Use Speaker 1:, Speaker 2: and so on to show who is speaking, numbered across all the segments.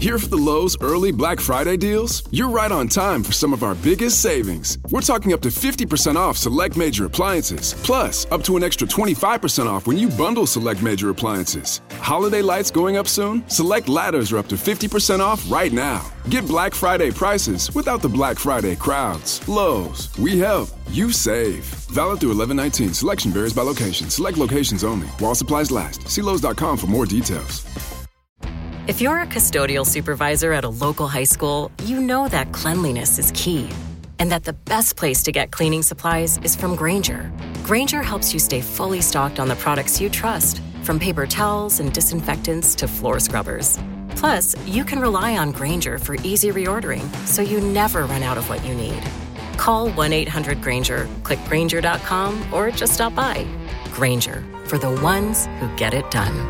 Speaker 1: Here for the Lowe's early Black Friday deals? You're right on time for some of our biggest savings. We're talking up to 50% off select major appliances. Plus, up to an extra 25% off when you bundle select major appliances. Holiday lights going up soon? Select ladders are up to 50% off right now. Get Black Friday prices without the Black Friday crowds. Lowe's, we help, you save. Valid through 11/19. Selection varies by location. Select locations only. While supplies last. See Lowe's.com for more details.
Speaker 2: If you're a custodial supervisor at a local high school, you know that cleanliness is key and that the best place to get cleaning supplies is from Grainger. Grainger helps you stay fully stocked on the products you trust, from paper towels and disinfectants to floor scrubbers. Plus, you can rely on Grainger for easy reordering, so you never run out of what you need. Call 1-800-GRAINGER, click Grainger.com, or just stop by. Grainger, for the ones who get it done.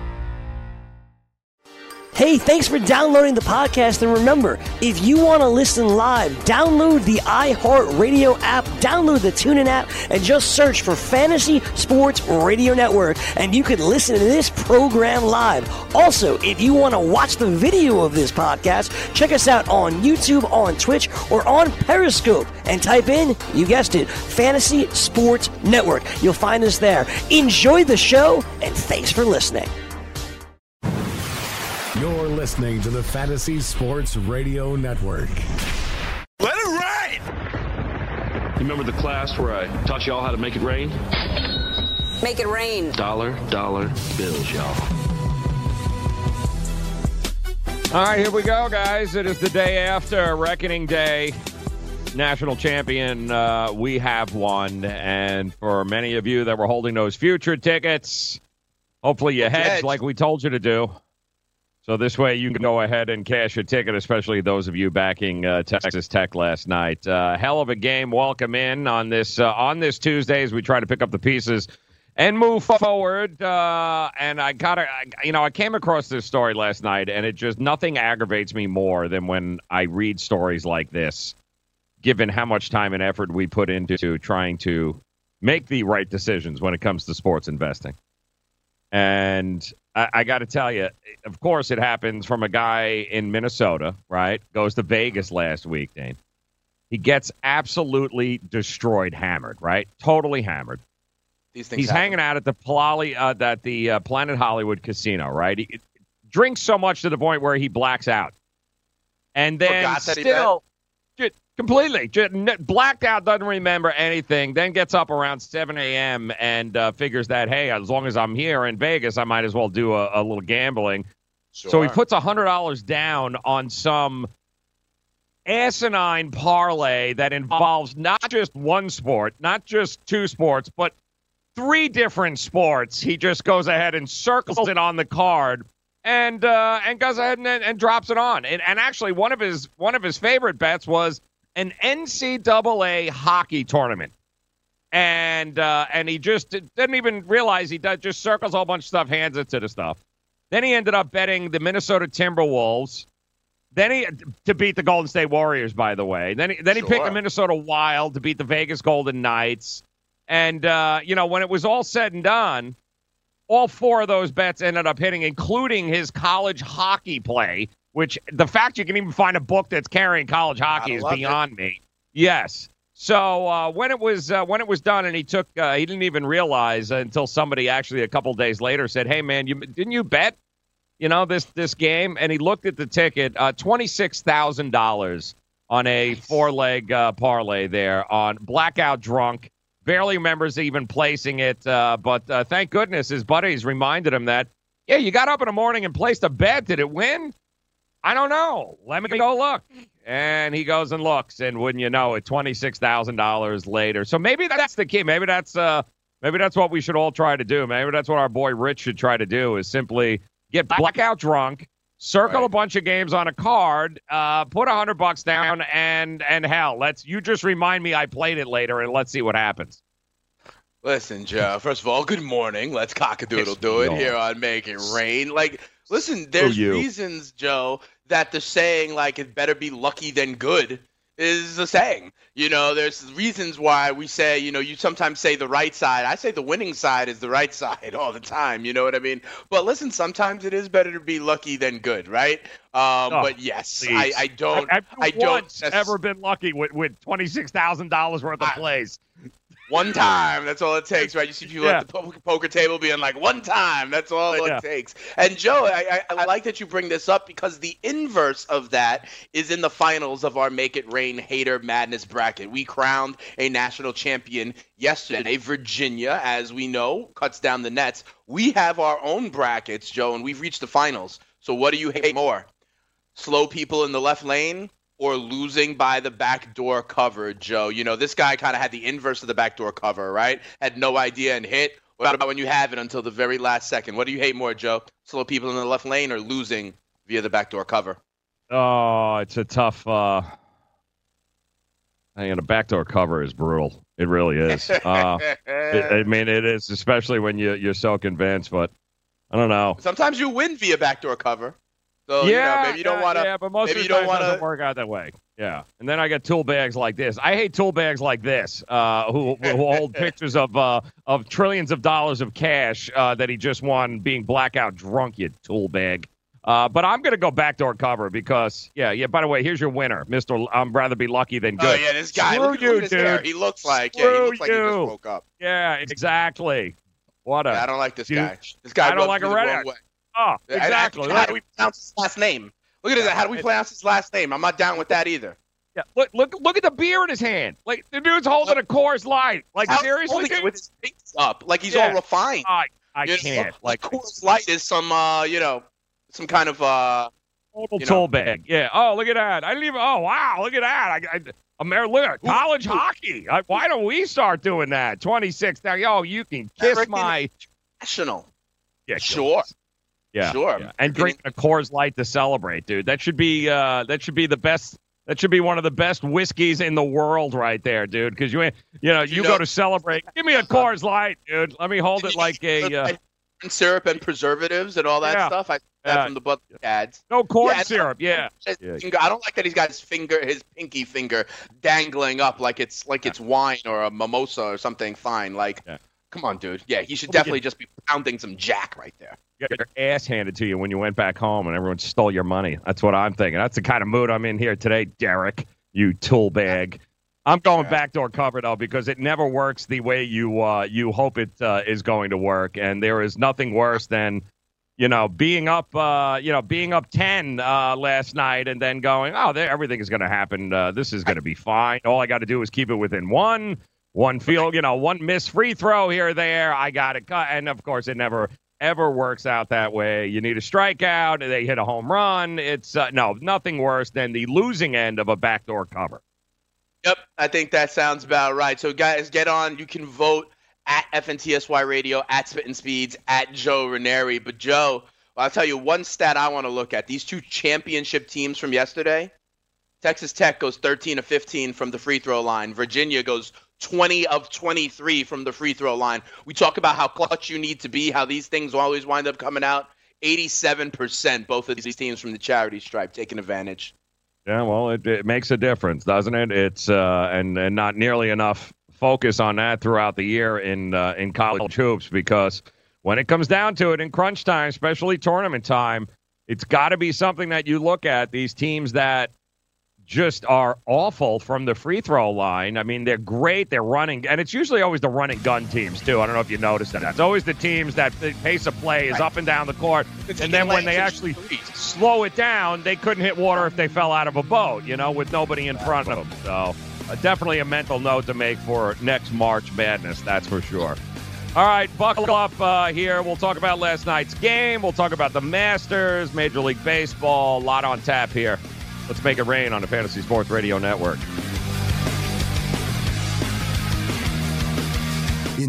Speaker 3: Hey, thanks for downloading the podcast. And remember, if you want to listen live, download the iHeartRadio app, download the TuneIn app, and just search for Fantasy Sports Radio Network, and you can listen to this program live. Also, if you want to watch the video of this podcast, check us out on YouTube, on Twitch, or on Periscope, and type in, you guessed it, Fantasy Sports Network. You'll find us there. Enjoy the show, and thanks for listening.
Speaker 4: You're listening to the Fantasy Sports Radio Network.
Speaker 5: Let it rain!
Speaker 6: You remember the class where I taught y'all how to make it rain?
Speaker 7: Make it rain.
Speaker 6: Dollar bills, y'all.
Speaker 8: All right, here we go, guys. It is the day after Reckoning Day. National champion, we have won. And for many of you that were holding those future tickets, hopefully you hedged like we told you to do. So this way you can go ahead and cash a ticket, especially those of you backing Texas Tech last night. Hell of a game. Welcome in on this Tuesday as we try to pick up the pieces and move forward. And I came across this story last night, and it just, nothing aggravates me more than when I read stories like this, given how much time and effort we put into trying to make the right decisions when it comes to sports investing. And I got to tell you, of course, it happens from a guy in Minnesota, right? Goes to Vegas last week, Dane. He gets absolutely destroyed, hammered, right? Totally hammered.
Speaker 5: These things
Speaker 8: He's
Speaker 5: happen.
Speaker 8: hanging out at the Planet Hollywood Casino, right? He drinks so much to the point where he blacks out, and then still completely blacked out, doesn't remember anything, then gets up around 7 a.m. and figures that, hey, as long as I'm here in Vegas, I might as well do a little gambling.
Speaker 5: Sure.
Speaker 8: So he puts $100 down on some asinine parlay that involves not just one sport, not just two sports, but three different sports. He just goes ahead and circles it on the card and goes ahead and drops it on. And actually, one of his favorite bets was an NCAA hockey tournament. And he just didn't even realize he just circles a whole bunch of stuff, hands it to the stuff. Then he ended up betting the Minnesota Timberwolves. Then to beat the Golden State Warriors, by the way. Then he picked the Minnesota Wild to beat the Vegas Golden Knights. And, when it was all said and done, all four of those bets ended up hitting, including his college hockey play, which the fact you can even find a book that's carrying college hockey is beyond me. Yes. So when it was done, and he didn't even realize until somebody actually a couple days later said, "Hey man, didn't you bet, this game?" And he looked at the ticket, $26,000 on a 4-leg parlay there on blackout drunk. Barely remembers even placing it, but thank goodness his buddies reminded him that, yeah, you got up in the morning and placed a bet. Did it win? I don't know. Let me go look. And he goes and looks, and wouldn't you know it, $26,000 later. So maybe that's the key. Maybe that's what we should all try to do. Maybe that's what our boy Rich should try to do, is simply get blackout drunk, circle a bunch of games on a card, put $100 down, and hell, you just remind me I played it later, and let's see what happens.
Speaker 5: Listen, Joe, first of all, good morning. Let's cock-a-doodle-do it here on Make It Rain. Listen, there's reasons, Joe, that the saying, it better be lucky than good is a saying. There's reasons why we say, you sometimes say the right side. I say the winning side is the right side all the time. You know what I mean? But listen, sometimes it is better to be lucky than good, right? But yes, I don't.
Speaker 8: I've once ever been lucky with $26,000 worth of plays.
Speaker 5: One time, that's all it takes, right? You see people at the poker table being like, one time, that's all it takes. And Joe, I like that you bring this up because the inverse of that is in the finals of our Make It Rain Hater Madness bracket. We crowned a national champion yesterday. Virginia, as we know, cuts down the nets. We have our own brackets, Joe, and we've reached the finals. So what do you hate more? Slow people in the left lane or losing by the backdoor cover, Joe? This guy kind of had the inverse of the backdoor cover, right? Had no idea and hit. What about when you have it until the very last second? What do you hate more, Joe? Slow people in the left lane or losing via the backdoor cover?
Speaker 8: Oh, it's a tough the backdoor cover is brutal. It really is. It is, especially when you're so convinced, but I don't know.
Speaker 5: Sometimes you win via backdoor cover. So, maybe you don't want to.
Speaker 8: Yeah, but most of the time it doesn't work out that way. Yeah. And then I get tool bags like this. I hate tool bags like this who hold pictures of trillions of dollars of cash that he just won being blackout drunk, you tool bag. But I'm going to go backdoor cover because, by the way, here's your winner, Mr. I'm rather be lucky than good.
Speaker 5: Oh, yeah, this guy. Look at his hair. He looks like, he just woke up.
Speaker 8: Yeah, exactly.
Speaker 5: I don't like this guy. This guy
Speaker 8: I don't like a redhead. Oh, exactly.
Speaker 5: How do we pronounce his last name? Look at that. How do we pronounce his last name? I'm not down with that either.
Speaker 8: Yeah, look at the beer in his hand. Like the dude's holding a Coors Light. Like seriously,
Speaker 5: with his face up, like he's all refined.
Speaker 8: I can't.
Speaker 5: Like Coors Light is some, some kind of
Speaker 8: total tool bag. Yeah. Oh, look at that. I didn't even. Oh, wow. Look at that. Look at college hockey. Why don't we start doing that? 26. Now, you can kiss my
Speaker 5: national.
Speaker 8: Yeah,
Speaker 5: sure.
Speaker 8: Yeah,
Speaker 5: sure.
Speaker 8: Yeah. And drink a Coors Light to celebrate, dude. That should be the best. That should be one of the best whiskeys in the world, right there, dude. Because you go to celebrate. Give me a Coors Light, dude. Let me hold it like a
Speaker 5: syrup and preservatives and all that stuff. I from the Bud ads.
Speaker 8: No corn syrup. Yeah.
Speaker 5: I don't like that he's got his pinky finger dangling up like it's wine or a mimosa or something fine. Like, come on, dude. Yeah, he should definitely just be pounding some Jack right there.
Speaker 8: You got your ass handed to you when you went back home and everyone stole your money. That's what I'm thinking. That's the kind of mood I'm in here today, Derek, you tool bag. I'm going backdoor cover, though, because it never works the way you hope it is going to work. And there is nothing worse than, being up 10 last night and then going, everything is going to happen. This is going to be fine. All I got to do is keep it within one field, one missed free throw here or there. I got it cut. And, of course, it never ever works out that way. You need a strikeout. They hit a home run. It's nothing worse than the losing end of a backdoor cover.
Speaker 5: Yep, I think that sounds about right. So, guys, get on. You can vote at FNTSY Radio, at Spittin' Speeds, at Joe Ranieri. But, Joe, I'll tell you one stat I want to look at. These two championship teams from yesterday, Texas Tech goes 13 of 15 from the free throw line. Virginia goes 20 of 23 from the free throw line. We talk about how clutch you need to be, how these things always wind up coming out. 87%, both of these teams from the charity stripe taking advantage.
Speaker 8: Yeah, well, it makes a difference, doesn't it? It's and not nearly enough focus on that throughout the year in college hoops, because when it comes down to it in crunch time, especially tournament time, it's got to be something that you look at. These teams that just are awful from the free throw line. I mean, they're great. They're running, and it's usually always the running gun teams, too. I don't know if you noticed that. It's always the teams that the pace of play is up and down the court, and then when they actually slow it down, they couldn't hit water if they fell out of a boat, with nobody in front of them. So definitely a mental note to make for next March Madness, that's for sure. All right, buckle up here. We'll talk about last night's game. We'll talk about the Masters, Major League Baseball, a lot on tap here. Let's make it rain on the Fantasy Sports Radio Network.
Speaker 9: Indeed knows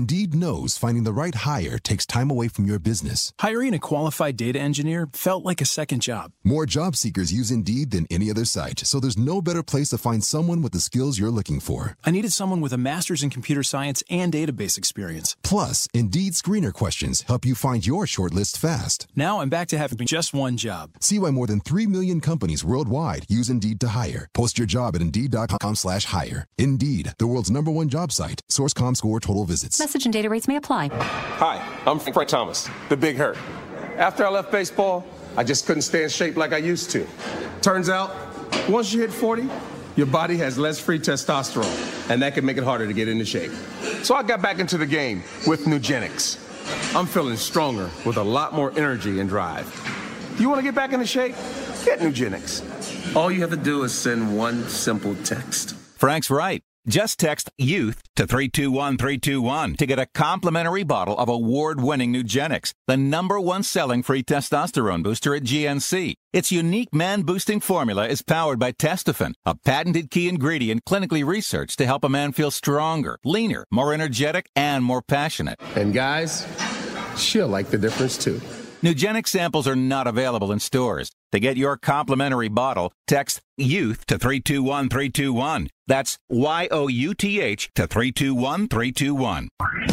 Speaker 9: knows finding the right hire takes time away from your business.
Speaker 10: Hiring a qualified data engineer felt like a second job.
Speaker 9: More job seekers use Indeed than any other site, so there's no better place to find someone with the skills you're looking for.
Speaker 10: I needed someone with a master's in computer science and database experience.
Speaker 9: Plus, Indeed screener questions help you find your shortlist fast.
Speaker 10: Now I'm back to having just one job.
Speaker 9: See why more than 3 million companies worldwide use Indeed to hire. Post your job at Indeed.com/hire. Indeed, the world's #1 job site. Source.com score total visits.
Speaker 11: Message and data rates may apply.
Speaker 12: Hi, I'm Frank Thomas, the Big Hurt. After I left baseball, I just couldn't stay in shape like I used to. Turns out, once you hit 40, your body has less free testosterone, and that can make it harder to get into shape. So I got back into the game with Nugenix. I'm feeling stronger with a lot more energy and drive. You want to get back into shape? Get Nugenix. All you have to do is send one simple text.
Speaker 13: Frank's right. Just text YOUTH to 321-321 to get a complimentary bottle of award-winning Nugenix, the #1 selling free testosterone booster at GNC. Its unique man-boosting formula is powered by Testofen, a patented key ingredient clinically researched to help a man feel stronger, leaner, more energetic, and more passionate.
Speaker 12: And guys, she'll like the difference too.
Speaker 13: Nugenix samples are not available in stores. To get your complimentary bottle, text YOUTH to 321-321. That's YOUTH to 321-321.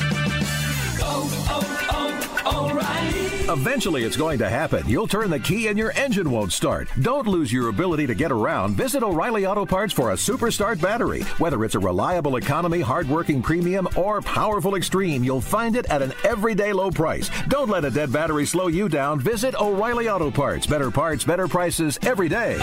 Speaker 14: O'Reilly. Eventually, it's going to happen. You'll turn the key and your engine won't start. Don't lose your ability to get around. Visit O'Reilly Auto Parts for a Super Start battery. Whether it's a reliable economy, hardworking premium, or powerful extreme, you'll find it at an everyday low price. Don't let a dead battery slow you down. Visit O'Reilly Auto Parts. Better parts, better prices every day.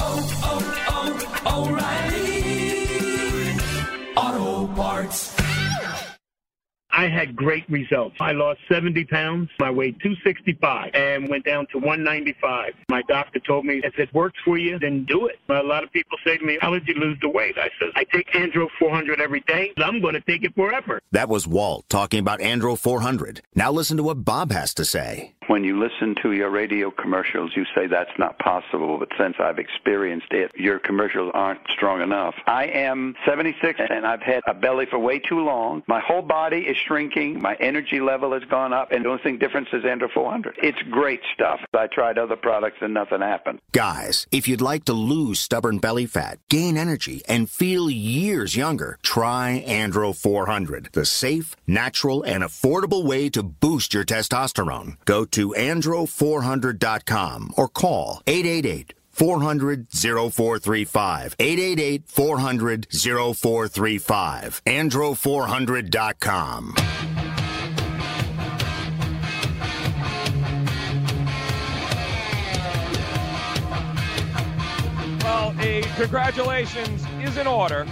Speaker 15: O'Reilly Auto Parts.
Speaker 16: I had great results. I lost 70 pounds. I weighed 265 and went down to 195. My doctor told me, if it works for you, then do it. A lot of people say to me, how did you lose the weight? I said, I take Andro 400 every day. I'm going to take it forever.
Speaker 17: That was Walt talking about Andro 400. Now listen to what Bob has to say.
Speaker 18: When you listen to your radio commercials, you say that's not possible, but since I've experienced it, your commercials aren't strong enough. I am 76, and I've had a belly for way too long. My whole body is shrinking. My energy level has gone up, and the only thing difference is Andro 400. It's great stuff. I tried other products, and nothing happened.
Speaker 17: Guys, if you'd like to lose stubborn belly fat, gain energy, and feel years younger, try Andro 400, the safe, natural, and affordable way to boost your testosterone. Go to andro400.com or call 888-400-0435. 888-400-0435. andro400.com.
Speaker 8: Well, a congratulations is in order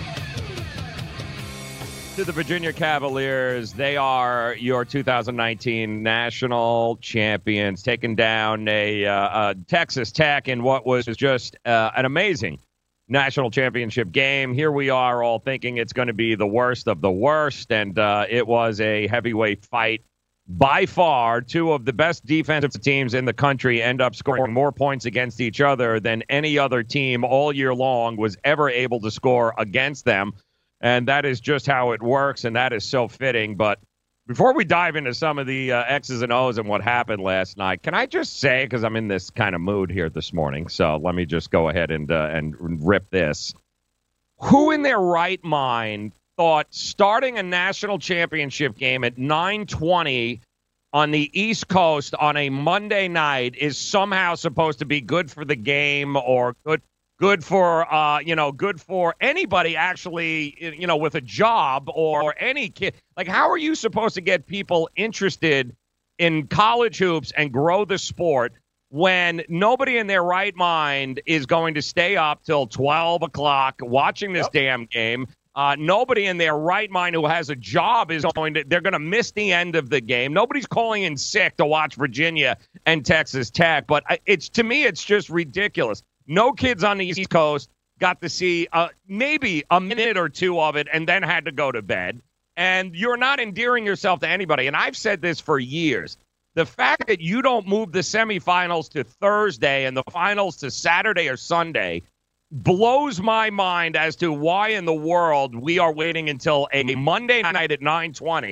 Speaker 8: to the Virginia Cavaliers. They are your 2019 national champions, taking down a Texas Tech in what was just an amazing national championship game. Here we are all thinking it's going to be the worst of the worst, and it was a heavyweight fight. By far, two of the best defensive teams in the country end up scoring more points against each other than any other team all year long was ever able to score against them. And that is just how it works, and that is so fitting. But before we dive into some of the X's and O's and what happened last night, can I just say, because I'm in this kind of mood here this morning, so let me just go ahead and rip this. Who in their right mind thought starting a national championship game at 9:20 on the East Coast on a Monday night is somehow supposed to be good for the game or good for anybody actually, with a job or any kid? Like, how are you supposed to get people interested in college hoops and grow the sport when nobody in their right mind is going to stay up till 12 o'clock watching this damn game? Nobody in their right mind who has a job they're going to miss the end of the game. Nobody's calling in sick to watch Virginia and Texas Tech, but to me, it's just ridiculous. No kids on the East Coast got to see maybe a minute or two of it and then had to go to bed. And you're not endearing yourself to anybody. And I've said this for years. The fact that you don't move the semifinals to Thursday and the finals to Saturday or Sunday blows my mind as to why in the world we are waiting until a Monday night at 9:20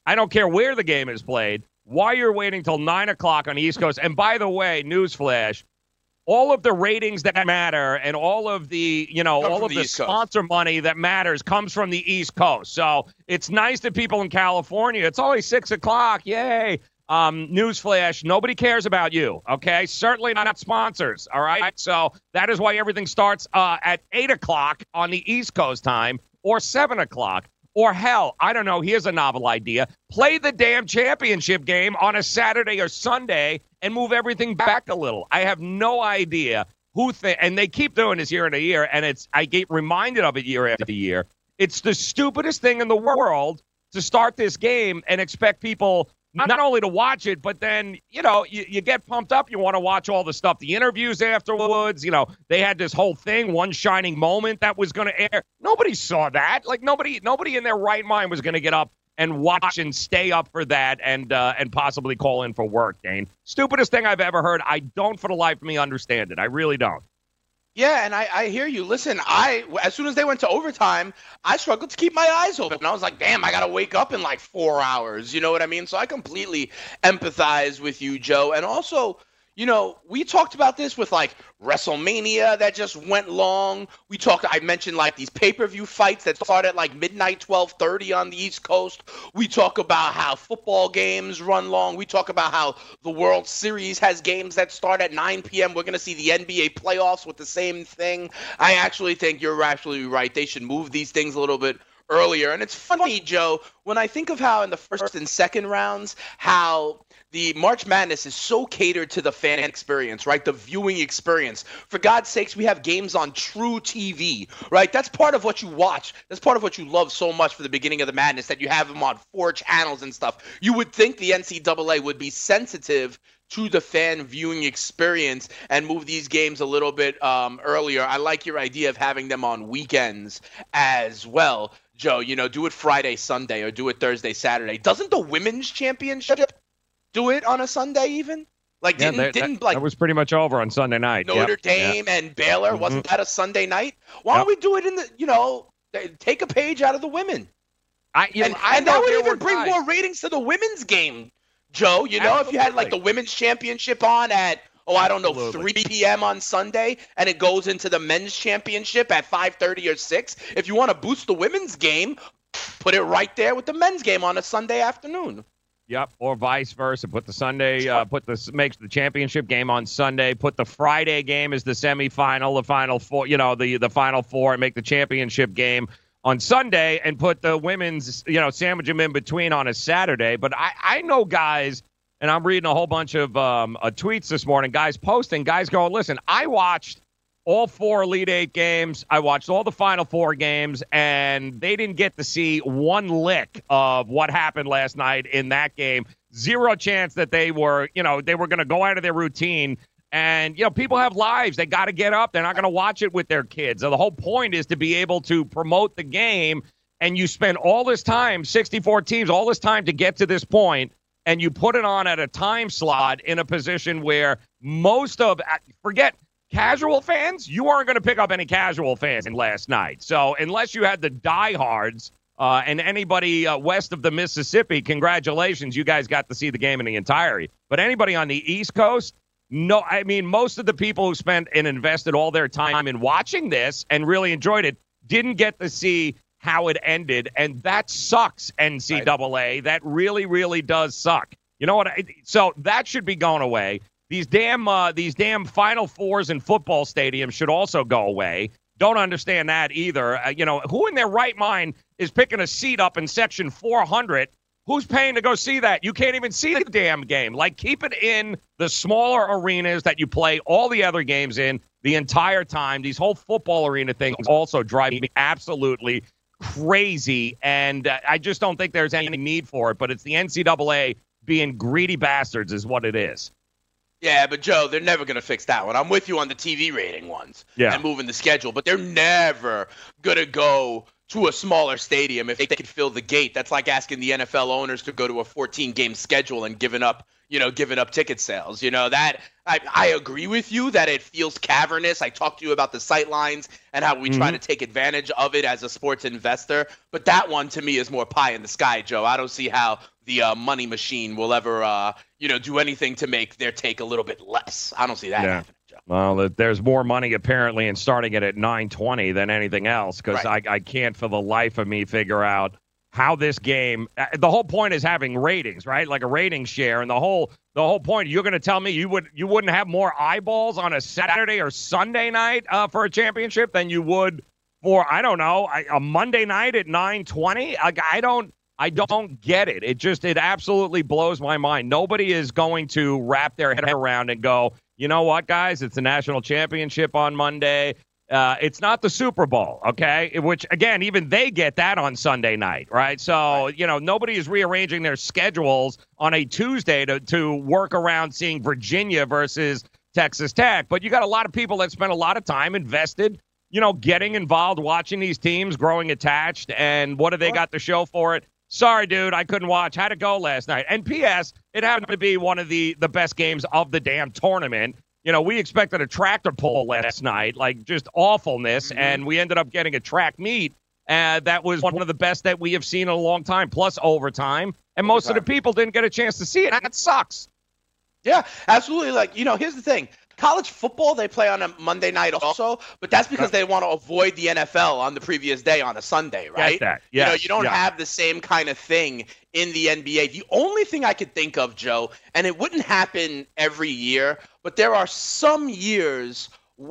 Speaker 8: I don't care where the game is played. Why you're waiting till 9 o'clock on the East Coast? And by the way, newsflash, all of the ratings that matter and all of the, all of the sponsor money that matters comes from the East Coast. So it's nice that people in California, it's only 6 o'clock. Yay. Newsflash, nobody cares about you, okay? Certainly not sponsors, all right? So that is why everything starts at 8 o'clock on the East Coast time or 7 o'clock. Or hell, I don't know, here's a novel idea. Play the damn championship game on a Saturday or Sunday and move everything back a little. I have no idea and they keep doing this year and a year, and I get reminded of it year after year. It's the stupidest thing in the world to start this game and expect people not only to watch it, but then, you get pumped up. You want to watch all the stuff, the interviews afterwards. They had this whole thing, one shining moment that was going to air. Nobody saw that. Like, nobody in their right mind was going to get up and watch and stay up for that and possibly call in for work, Dane. Stupidest thing I've ever heard. I don't for the life of me understand it. I really don't.
Speaker 5: Yeah, and I hear you. Listen, as soon as they went to overtime, I struggled to keep my eyes open. And I was like, damn, I got to wake up in like 4 hours. You know what I mean? So I completely empathize with you, Joe. And also, we talked about this with like WrestleMania that just went long. I mentioned like these pay-per-view fights that start at like midnight, 12:30 on the East Coast. We talk about how football games run long. We talk about how the World Series has games that start at 9 p.m. We're going to see the NBA playoffs with the same thing. I actually think you're absolutely right. They should move these things a little bit earlier. And it's funny, Joe, when I think of how in the first and second rounds, how the March Madness is so catered to the fan experience, right? The viewing experience. For God's sakes, we have games on True TV, right? That's part of what you watch. That's part of what you love so much for the beginning of the madness, that you have them on 4 channels and stuff. You would think the NCAA would be sensitive to the fan viewing experience and move these games a little bit earlier. I like your idea of having them on weekends as well, Joe. Do it Friday, Sunday, or do it Thursday, Saturday. Doesn't the women's championship do it on a Sunday even? Like,
Speaker 8: that was pretty much over on Sunday night.
Speaker 5: Notre Dame and Baylor, wasn't that a Sunday night? Why don't we do it in take a page out of the women? And that would even bring more ratings to the women's game, Joe. If you had like the women's championship on at, 3 p.m. on Sunday, and it goes into the men's championship at 5:30 or 6. If you want to boost the women's game, put it right there with the men's game on a Sunday afternoon.
Speaker 8: Yep, or vice versa. Put the makes the championship game on Sunday. Put the Friday game as the semifinal, the Final Four. The Final Four, and make the championship game on Sunday, and put the women's, sandwich them in between on a Saturday. But I know guys, and I'm reading a whole bunch of tweets this morning. Guys posting, guys going, listen, I watched all 4 Elite Eight games. I watched all the Final Four games, and they didn't get to see one lick of what happened last night in that game. Zero chance that they were going to go out of their routine. And, people have lives. They got to get up. They're not going to watch it with their kids. So the whole point is to be able to promote the game, and you spend all this time, 64 teams, all this time to get to this point, and you put it on at a time slot in a position where forget casual fans, you aren't going to pick up any casual fans in last night. So unless you had the diehards and anybody west of the Mississippi, congratulations, you guys got to see the game in the entirety. But anybody on the East Coast, no, I mean, most of the people who spent and invested all their time in watching this and really enjoyed it didn't get to see how it ended, and that sucks, NCAA. Right. That really, really does suck. You know what? So that should be going away. These damn Final Fours in football stadiums should also go away. Don't understand that either. Who in their right mind is picking a seat up in section 400? Who's paying to go see that? You can't even see the damn game. Like, keep it in the smaller arenas that you play all the other games in the entire time. These whole football arena things also drive me absolutely crazy, and I just don't think there's any need for it. But it's the NCAA being greedy bastards is what it is.
Speaker 5: Yeah, but Joe, they're never going to fix that one. I'm with you on the TV rating ones and moving the schedule, but they're never going to go to a smaller stadium if they could fill the gate. That's like asking the NFL owners to go to a 14-game schedule and giving up ticket sales. That I agree with you that it feels cavernous. I talked to you about the sight lines and how we try to take advantage of it as a sports investor. But that one, to me, is more pie in the sky, Joe. I don't see how the money machine will ever, do anything to make their take a little bit less. I don't see that happening, Joe.
Speaker 8: Well, there's more money apparently in starting it at 9:20 than anything else, because I can't for the life of me figure out how this game. The whole point is having ratings, right? Like a rating share, and the whole point. You're going to tell me you wouldn't have more eyeballs on a Saturday or Sunday night for a championship than you would for, I don't know, a Monday night at 9:20? I don't get it. It absolutely blows my mind. Nobody is going to wrap their head around and go, you know what, guys? It's the national championship on Monday. It's not the Super Bowl, okay? Which, again, even they get that on Sunday night, right? So, nobody is rearranging their schedules on a Tuesday to work around seeing Virginia versus Texas Tech. But you got a lot of people that spend a lot of time invested, getting involved, watching these teams, growing attached, and what do they got to show for it? Sorry, dude, I couldn't watch. How'd it go last night? And P.S., it happened to be one of the best games of the damn tournament. We expected a tractor pull last night, like just awfulness, and we ended up getting a track meet. That was one of the best that we have seen in a long time, plus overtime. And most of the people didn't get a chance to see it. That sucks.
Speaker 5: Yeah, absolutely. Here's the thing. College football, they play on a Monday night also, but that's because they want to avoid the NFL on the previous day on a Sunday, right?
Speaker 8: Get that. Yeah.
Speaker 5: You don't have the same kind of thing in the NBA. The only thing I could think of, Joe, and it wouldn't happen every year, but there are some years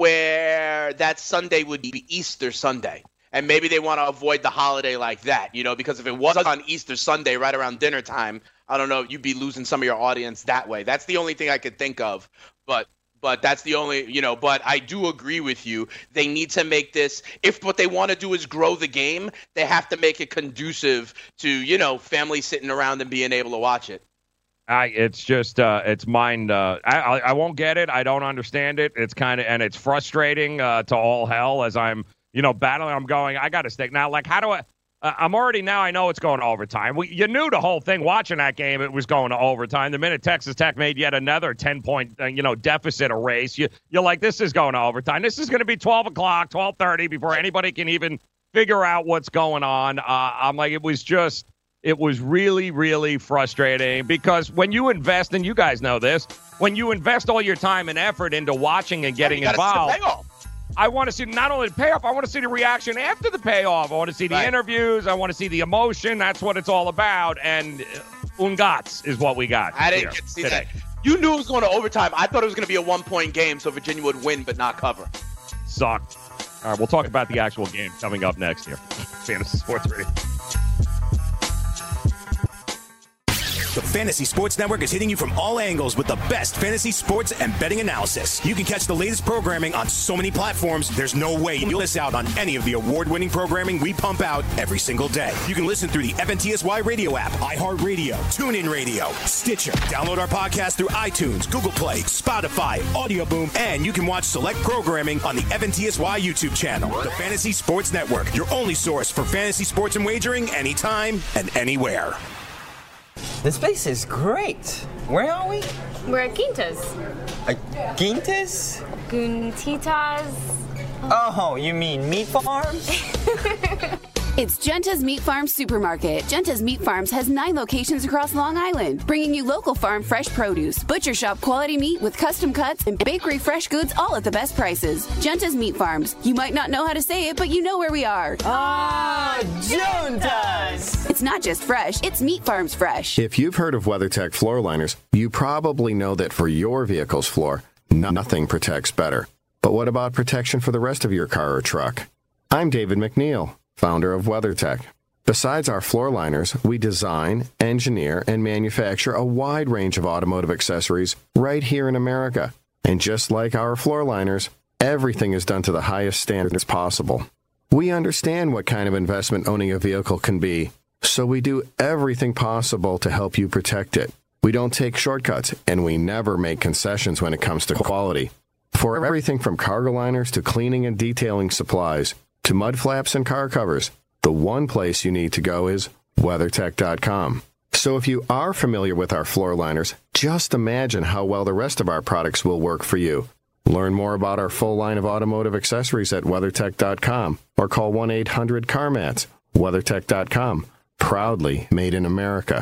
Speaker 5: where that Sunday would be Easter Sunday. And maybe they want to avoid the holiday like that, because if it was on Easter Sunday right around dinner time, I don't know, you'd be losing some of your audience that way. That's the only thing I could think of. But that's the only, but I do agree with you. They need to make this, if what they want to do is grow the game, they have to make it conducive to, families sitting around and being able to watch it.
Speaker 8: It's just, it's mind. I won't get it. I don't understand it. It's and it's frustrating to all hell as I'm, battling. I'm going, I got to stick. Now, how do I'm already now I know it's going to overtime. You knew the whole thing watching that game. It was going to overtime. The minute Texas Tech made yet another 10-point, deficit erase, you're like, this is going to overtime. This is going to be 12 o'clock, 12:30 before anybody can even figure out what's going on. I'm like, it was really, really frustrating because when you invest, and you guys know this, when you invest all your time and effort into watching and getting involved, I want to see not only the payoff, I want to see the reaction after the payoff. I want to see the interviews. I want to see the emotion. That's what it's all about. And Ungats is what we got.
Speaker 5: I didn't get to see that. You knew it was going to overtime. I thought it was going to be a 1-point game, so Virginia would win but not cover.
Speaker 8: Sucked. All right, we'll talk about the actual game coming up next here. Fantasy Sports Radio.
Speaker 11: The Fantasy Sports Network is hitting you from all angles with the best fantasy sports and betting analysis. You can catch the latest programming on so many platforms, there's no way you'll miss out on any of the award-winning programming we pump out every single day. You can listen through the FNTSY radio app, iHeartRadio, TuneIn Radio, Stitcher. Download our podcast through iTunes, Google Play, Spotify, Audio Boom, and you can watch select programming on the FNTSY YouTube channel. The Fantasy Sports Network, your only source for fantasy sports and wagering anytime and anywhere.
Speaker 19: This place is great. Where are we?
Speaker 20: We're at Quintas.
Speaker 19: Quintas?
Speaker 20: Guntitas.
Speaker 19: Oh, you mean meat farms?
Speaker 21: It's Genta's Meat Farms Supermarket. Genta's Meat Farms has 9 locations across Long Island, bringing you local farm fresh produce, butcher shop quality meat with custom cuts, and bakery fresh goods all at the best prices. Genta's Meat Farms. You might not know how to say it, but you know where we are.
Speaker 19: Genta's!
Speaker 21: It's not just fresh, it's Meat Farms fresh.
Speaker 22: If you've heard of WeatherTech floor liners, you probably know that for your vehicle's floor, nothing protects better. But what about protection for the rest of your car or truck? I'm David McNeil, founder of WeatherTech. Besides our floor liners, we design, engineer, and manufacture a wide range of automotive accessories right here in America. And just like our floor liners, everything is done to the highest standards possible. We understand what kind of investment owning a vehicle can be, so we do everything possible to help you protect it. We don't take shortcuts, and we never make concessions when it comes to quality. For everything from cargo liners to cleaning and detailing supplies, to mud flaps and car covers, the one place you need to go is WeatherTech.com. So if you are familiar with our floor liners, just imagine how well the rest of our products will work for you. Learn more about our full line of automotive accessories at WeatherTech.com or call 1-800-CarMats. WeatherTech.com, proudly made in America.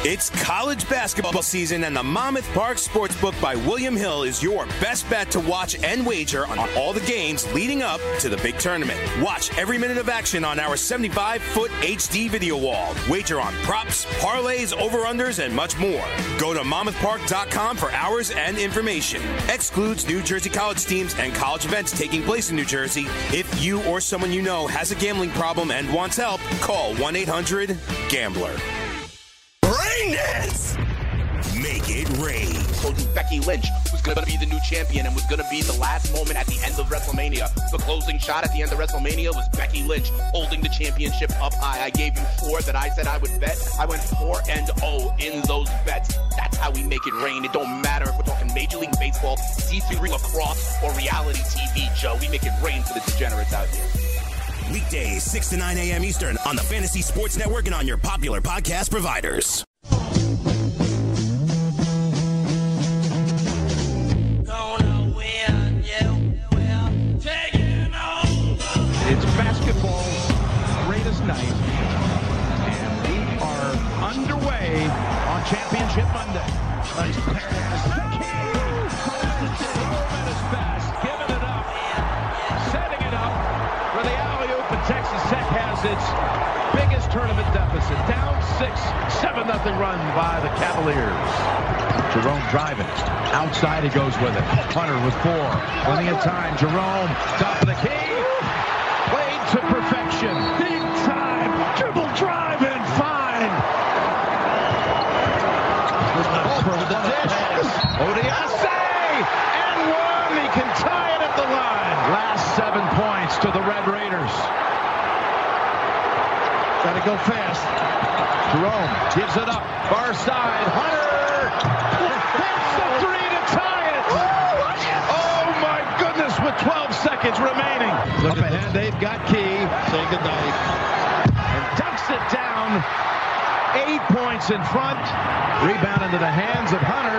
Speaker 11: It's college basketball season, and the Monmouth Park Sportsbook by William Hill is your best bet to watch and wager on all the games leading up to the big tournament. Watch every minute of action on our 75-foot HD video wall. Wager on props, parlays, over-unders, and much more. Go to monmouthpark.com for hours and information. Excludes New Jersey college teams and college events taking place in New Jersey. If you or someone you know has a gambling problem and wants help, call 1-800-GAMBLER.
Speaker 5: Rain dance! Make it rain. Told you Becky Lynch was going to be the new champion and was going to be the last moment at the end of WrestleMania. The closing shot at the end of WrestleMania was Becky Lynch holding the championship up high. I gave you 4 that I said I would bet. I went 4-0 in those bets. That's how we make it rain. It don't matter if we're talking Major League Baseball, C3 lacrosse, or reality TV, Joe. We make it rain for the degenerates out here.
Speaker 11: Weekdays, 6 to 9 a.m. Eastern on the Fantasy Sports Network and on your popular podcast providers.
Speaker 1: It's basketball's greatest night, and we are underway on Championship Monday. Nice pass. Roman is fast, giving it up, setting it up for the alley-oop, and Texas Tech has its biggest tournament deficit. Down 6, 7-0 run by the Cavaliers. Jerome driving. Outside he goes with it. Hunter with 4. Plenty of time. Jerome, top of the key. Played to perfection. Big time. Dribble drive and fine. For the dish. Odiase. And 1. He can tie it at the line. Last 7 points to the Red Raiders. Got to go fast. Jerome gives it up. Far side. Hunter. Hits the 3 to tie it. Oh my goodness, with 12 seconds remaining. Up ahead, they've got Key. Say goodnight. And dunks it down. 8 points in front. Rebound into the hands of Hunter.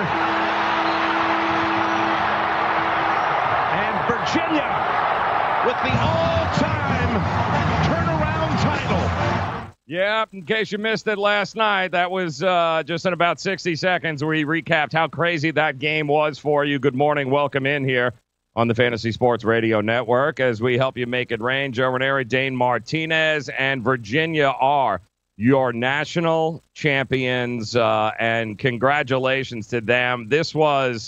Speaker 1: And Virginia with the all-time turnaround title.
Speaker 8: Yeah, in case you missed it last night, that was just in about 60 seconds where we recapped how crazy that game was for you. Good morning. Welcome in here on the Fantasy Sports Radio Network as we help you make it rain. Joe Ranieri, Dane Martinez, and Virginia are your national champions, and congratulations to them. This was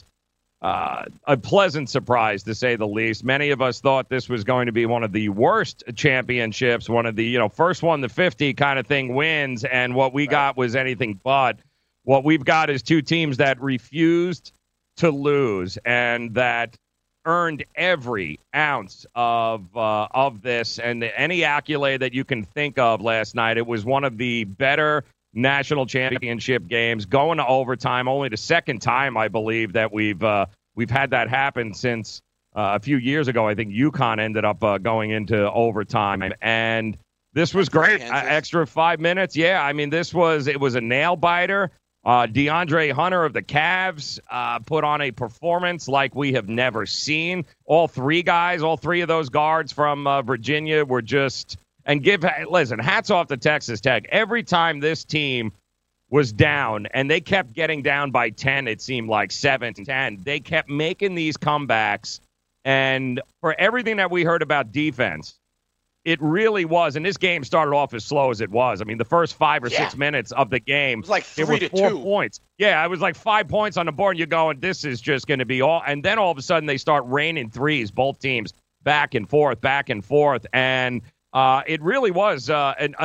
Speaker 8: a pleasant surprise, to say the least. Many of us thought this was going to be one of the worst championships, one of the, first one to 50 kind of thing wins, and what we got was anything but. What we've got is 2 teams that refused to lose and that earned every ounce of this, and any accolade that you can think of last night. It was one of the better national championship games, going to overtime. Only the second time, I believe, that we've had that happen since a few years ago. I think UConn ended up going into overtime, and this was great. Extra 5 minutes. Yeah, I mean, it was a nail biter. DeAndre Hunter of the Cavs put on a performance like we have never seen. All 3 of those guards from Virginia were just. And listen, hats off to Texas Tech. Every time this team was down, and they kept getting down by 10, it seemed like 7-10, they kept making these comebacks. And for everything that we heard about defense, it really was. And this game started off as slow as it was. I mean, the first 5 or 6 minutes of the game, it was like 3 to 2 points. Yeah, it was like 5 points on the board. And you're going, this is just going to be all. And then all of a sudden they start raining threes, both teams, back and forth. And it really was an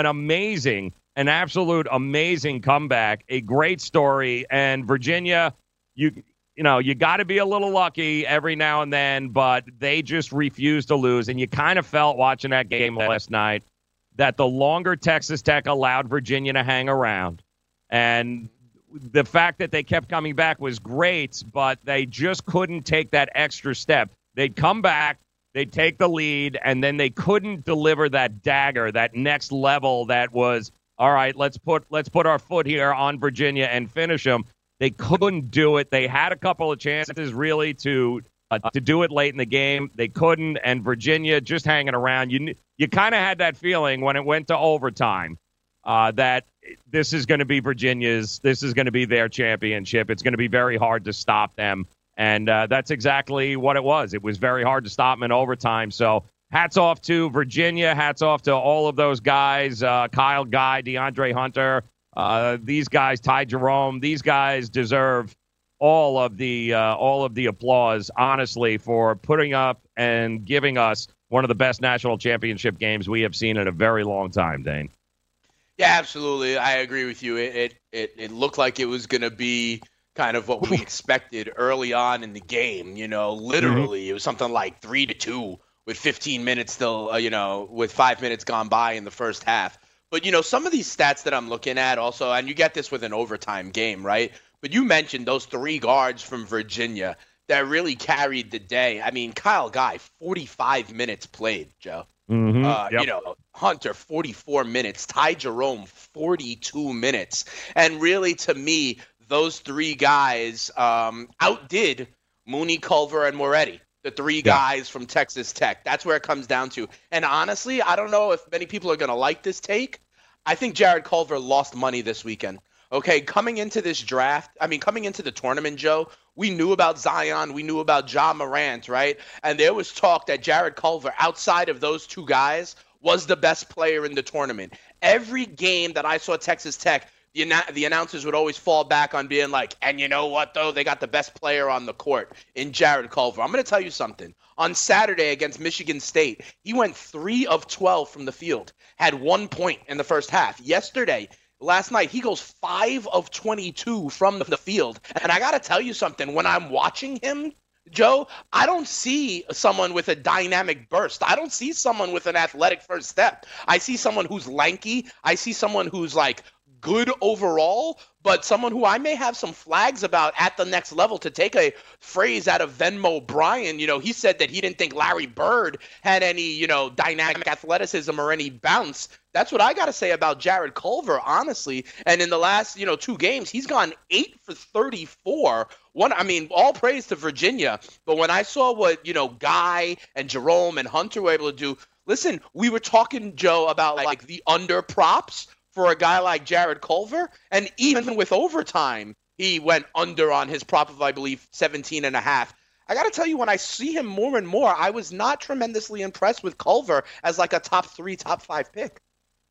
Speaker 8: absolute amazing comeback, a great story. And Virginia, you got to be a little lucky every now and then, but they just refused to lose. And you kind of felt watching that game last night that the longer Texas Tech allowed Virginia to hang around, and the fact that they kept coming back was great, but they just couldn't take that extra step. They'd come back, they'd take the lead, and then they couldn't deliver that dagger, that next level that was, all right, let's put our foot here on Virginia and finish them. They couldn't do it. They had a couple of chances really to do it late in the game. They couldn't, and Virginia just hanging around. You kind of had that feeling when it went to overtime that this is going to be Virginia's. This is going to be their championship. It's going to be very hard to stop them. And that's exactly what it was. It was very hard to stop them in overtime. So hats off to Virginia. Hats off to all of those guys, Kyle Guy, DeAndre Hunter, these guys, Ty Jerome. These guys deserve all of the applause, honestly, for putting up and giving us one of the best national championship games we have seen in a very long time, Dane.
Speaker 5: Yeah, absolutely. I agree with you. It looked like it was going to be kind of what we expected early on in the game. Literally, It was something like 3-2 with 15 minutes still, with 5 minutes gone by in the first half. But, some of these stats that I'm looking at also, and you get this with an overtime game, right? But you mentioned those 3 guards from Virginia that really carried the day. I mean, Kyle Guy, 45 minutes played, Joe. Hunter, 44 minutes. Ty Jerome, 42 minutes. And really, to me, those 3 guys outdid Mooney, Culver, and Moretti, the 3 guys from Texas Tech. That's where it comes down to. And honestly, I don't know if many people are going to like this take. I think Jared Culver lost money this weekend. Okay, coming into this draft, coming into the tournament, Joe, we knew about Zion, we knew about Ja Morant, right? And there was talk that Jared Culver, outside of those 2 guys, was the best player in the tournament. Every game that I saw Texas Tech, the announcers would always fall back on being like, and you know what, though? They got the best player on the court in Jared Culver. I'm going to tell you something. On Saturday against Michigan State, he went 3 of 12 from the field, had 1 point in the first half. Last night, he goes 5 of 22 from the field. And I got to tell you something. When I'm watching him, Joe, I don't see someone with a dynamic burst. I don't see someone with an athletic first step. I see someone who's lanky. I see someone who's like good overall, but someone who I may have some flags about at the next level. To take a phrase out of Venmo Bryan, he said that he didn't think Larry Bird had any, dynamic athleticism or any bounce. That's what I got to say about Jared Culver, honestly. And in the last, 2 games, he's gone 8 for 34. All praise to Virginia. But when I saw what, Guy and Jerome and Hunter were able to do, listen, we were talking, Joe, about like the under props for a guy like Jared Culver. And even with overtime, he went under on his prop of, I believe, 17.5. I got to tell you, when I see him more and more, I was not tremendously impressed with Culver as like a top 3, top 5 pick.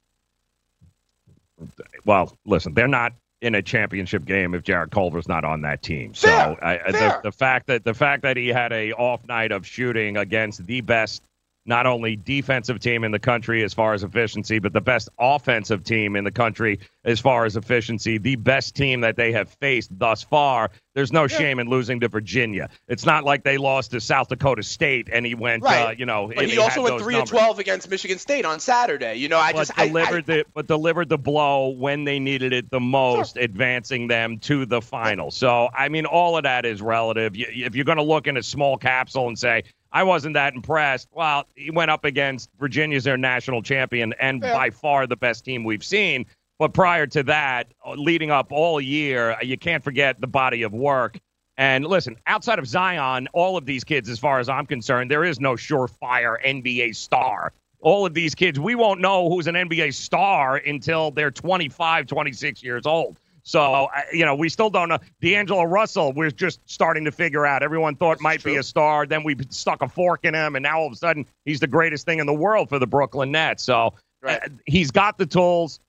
Speaker 8: Well, listen, they're not in a championship game if Jared Culver's not on that team. So the fact that he had a off night of shooting against the best, not only defensive team in the country as far as efficiency, but the best offensive team in the country as far as efficiency, the best team that they have faced thus far, there's no shame in losing to Virginia. It's not like they lost to South Dakota State and he went,
Speaker 5: But he also went 3 of 12 against Michigan State on Saturday.
Speaker 8: Delivered the blow when they needed it the most, advancing them to the final. So, all of that is relative. If you're going to look in a small capsule and say, I wasn't that impressed. Well, he went up against Virginia's their national champion and by far the best team we've seen. But prior to that, leading up all year, you can't forget the body of work. And listen, outside of Zion, all of these kids, as far as I'm concerned, there is no surefire NBA star. All of these kids, we won't know who's an NBA star until they're 25, 26 years old. So, we still don't know. D'Angelo Russell, we're just starting to figure out. Everyone thought might be a star. Then we stuck a fork in him, and now all of a sudden he's the greatest thing in the world for the Brooklyn Nets. So he's got the tools.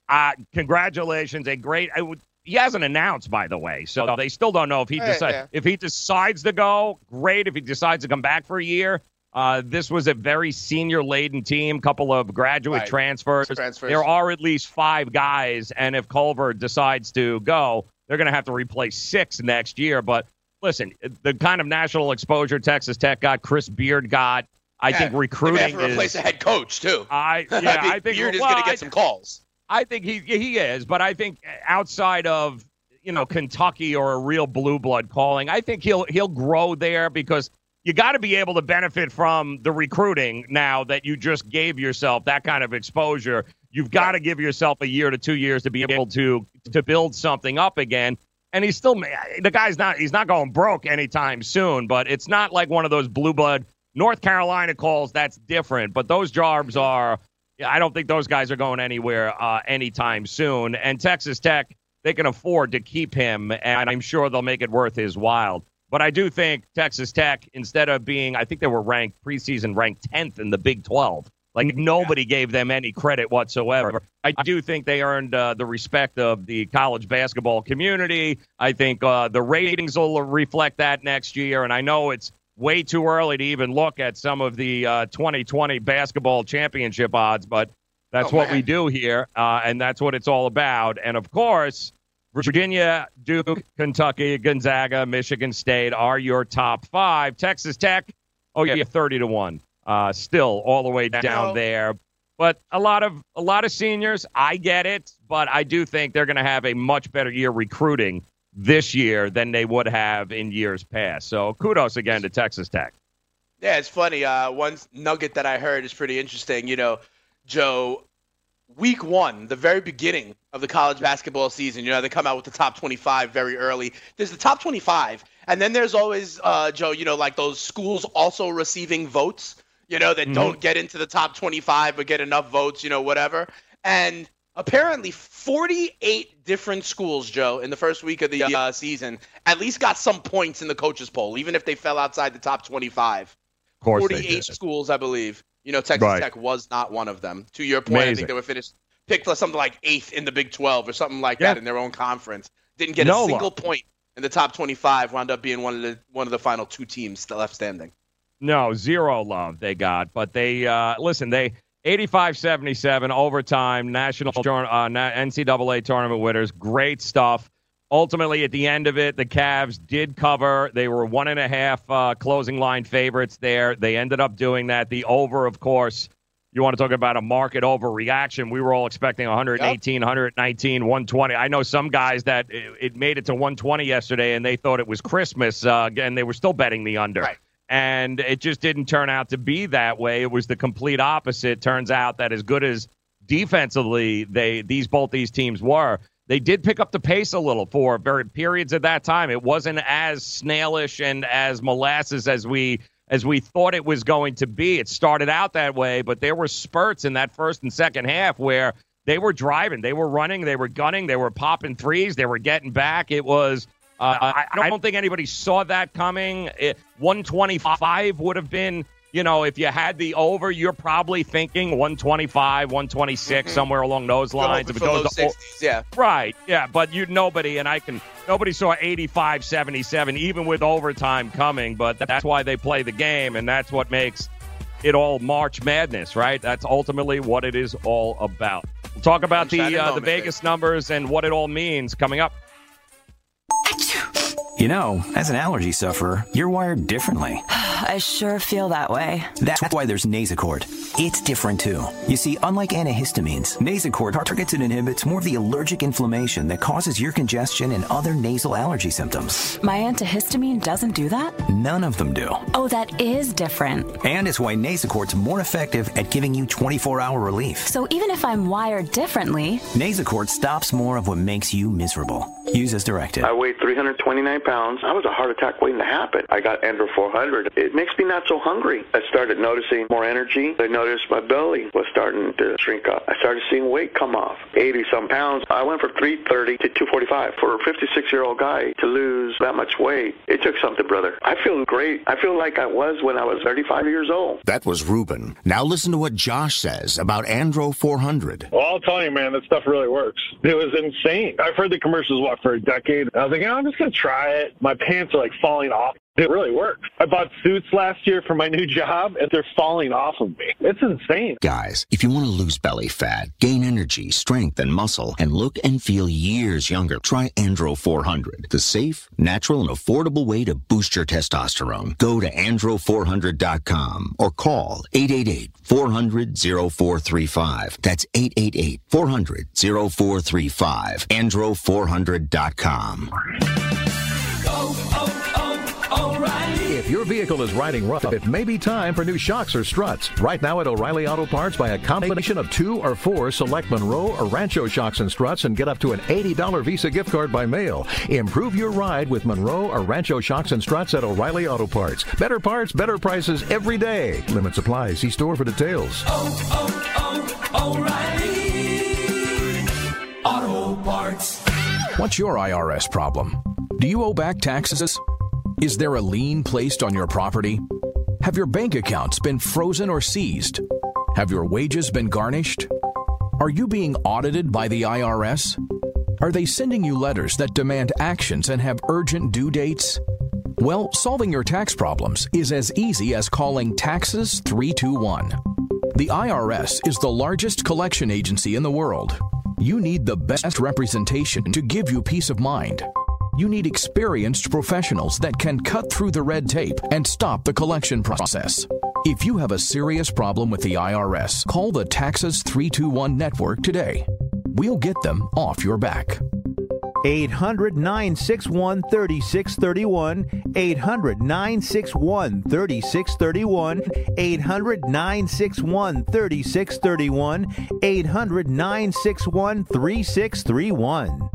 Speaker 8: Congratulations. He hasn't announced, by the way. So they still don't know if he decides to go, great. If he decides to come back for a year. This was a very senior-laden team, couple of graduate transfers. There are at least 5 guys, and if Culver decides to go, they're going to have to replace 6 next year. But listen, the kind of national exposure Texas Tech got, Chris Beard got, I think recruiting
Speaker 5: have to replace a head coach, too.
Speaker 8: I think
Speaker 5: Beard is going to get some calls.
Speaker 8: I think he is, but I think outside of, Kentucky or a real blue blood calling, I think he'll grow there because you got to be able to benefit from the recruiting now that you just gave yourself that kind of exposure. You've got to give yourself a year to 2 years to be able to build something up again. And he's not going broke anytime soon, but it's not like one of those blue blood North Carolina calls. That's different. But those jobs are I don't think those guys are going anywhere anytime soon. And Texas Tech, they can afford to keep him, and I'm sure they'll make it worth his while. But I do think Texas Tech, instead of being, I think they were preseason ranked 10th in the Big 12. Like, nobody gave them any credit whatsoever. I do think they earned the respect of the college basketball community. I think the ratings will reflect that next year, and I know it's way too early to even look at some of the 2020 basketball championship odds, but that's what we do here, and that's what it's all about. And, of course, Virginia, Duke, Kentucky, Gonzaga, Michigan State are your top 5. Texas Tech, 30-1. Still all the way down there. But a lot of seniors, I get it, but I do think they're going to have a much better year recruiting this year than they would have in years past. So kudos again to Texas Tech.
Speaker 5: Yeah, it's funny. One nugget that I heard is pretty interesting. You know, Joe, week 1, the very beginning of the college basketball season, you know, they come out with the top 25 very early. There's the top 25, and then there's always, Joe, you know, like those schools also receiving votes, you know, that don't get into the top 25 but get enough votes, you know, whatever. And apparently 48 different schools, Joe, in the first week of the season at least got some points in the coaches poll, even if they fell outside the top 25.
Speaker 8: Of course
Speaker 5: 48 schools, I believe. You know, Texas Tech was not one of them. To your point, I think they were picked for something like 8th in the Big 12 or something like that in their own conference. Didn't get a single point in the top 25. Wound up being one of the final 2 teams still left standing.
Speaker 8: No, 0 love they got. But they, listen, they 85-77 overtime, NCAA tournament winners. Great stuff. Ultimately, at the end of it, the Cavs did cover. They were 1.5 closing line favorites there. They ended up doing that. The over, of course, you want to talk about a market overreaction. We were all expecting 118, 119, 120. I know some guys that it made it to 120 yesterday, and they thought it was Christmas, and they were still betting the under.
Speaker 5: Right.
Speaker 8: And it just didn't turn out to be that way. It was the complete opposite. Turns out that as good as defensively both these teams were, they did pick up the pace a little for periods at that time. It wasn't as snailish and as molasses as we thought it was going to be. It started out that way, but there were spurts in that first and second half where they were driving, they were running, they were gunning, they were popping threes, they were getting back. It was I don't think anybody saw that coming. 125 would have been, you know, if you had the over, you're probably thinking 125, 126, somewhere along those lines.
Speaker 5: If it goes to 60s,
Speaker 8: Right, yeah, but nobody saw 85-77, even with overtime coming, but that's why they play the game, and that's what makes it all March Madness, right? That's ultimately what it is all about. We'll talk about the Vegas numbers and what it all means coming up.
Speaker 10: You know, as an allergy sufferer, you're wired differently.
Speaker 2: I sure feel that way.
Speaker 10: That's why there's Nasacort. It's different, too. You see, unlike antihistamines, Nasacort targets and inhibits more of the allergic inflammation that causes ear congestion and other nasal allergy symptoms.
Speaker 2: My antihistamine doesn't do that?
Speaker 10: None of them do.
Speaker 2: Oh, that is different.
Speaker 10: And it's why Nasacort's more effective at giving you 24-hour relief.
Speaker 2: So even if I'm wired differently,
Speaker 10: Nasacort stops more of what makes you miserable. Use as directed.
Speaker 3: I weighed 329 pounds. I was a heart attack waiting to happen. I got Andro 400. It makes me not so hungry. I started noticing more energy. I noticed my belly was starting to shrink up. I started seeing weight come off, 80-some pounds. I went from 330 to 245. For a 56-year-old guy to lose that much weight, it took something, brother. I feel great. I feel like I was when I was 35 years old.
Speaker 17: That was Ruben. Now listen to what Josh says about Andro 400.
Speaker 16: Well, I'll tell you, man, that stuff really works. It was insane. I've heard the commercials, for a decade. I was like, I'm just going to try it. My pants are like falling off. It really works. I bought suits last year for my new job, and they're falling off of me. It's insane.
Speaker 17: Guys, if you want to lose belly fat, gain energy, strength, and muscle, and look and feel years younger, try Andro 400, the safe, natural, and affordable way to boost your testosterone. Go to andro400.com or call 888-400-0435. That's 888-400-0435. Andro400.com.
Speaker 14: If your vehicle is riding rough, it may be time for new shocks or struts. Right now at O'Reilly Auto Parts, buy a combination of 2 or 4 select Monroe or Rancho shocks and struts and get up to an $80 Visa gift card by mail. Improve your ride with Monroe or Rancho shocks and struts at O'Reilly Auto Parts. Better parts, better prices every day. Limit supply. See store for details.
Speaker 15: O'Reilly Auto Parts.
Speaker 4: What's your IRS problem? Do you owe back taxes? Is there a lien placed on your property? Have your bank accounts been frozen or seized? Have your wages been garnished? Are you being audited by the IRS? Are they sending you letters that demand actions and have urgent due dates? Well, solving your tax problems is as easy as calling Taxes 321. The IRS is the largest collection agency in the world. You need the best representation to give you peace of mind. You need experienced professionals that can cut through the red tape and stop the collection process. If you have a serious problem with the IRS, call the Taxes 321 network today. We'll get them off your back.
Speaker 7: 800-961-3631. 800-961-3631. 800-961-3631. 800-961-3631.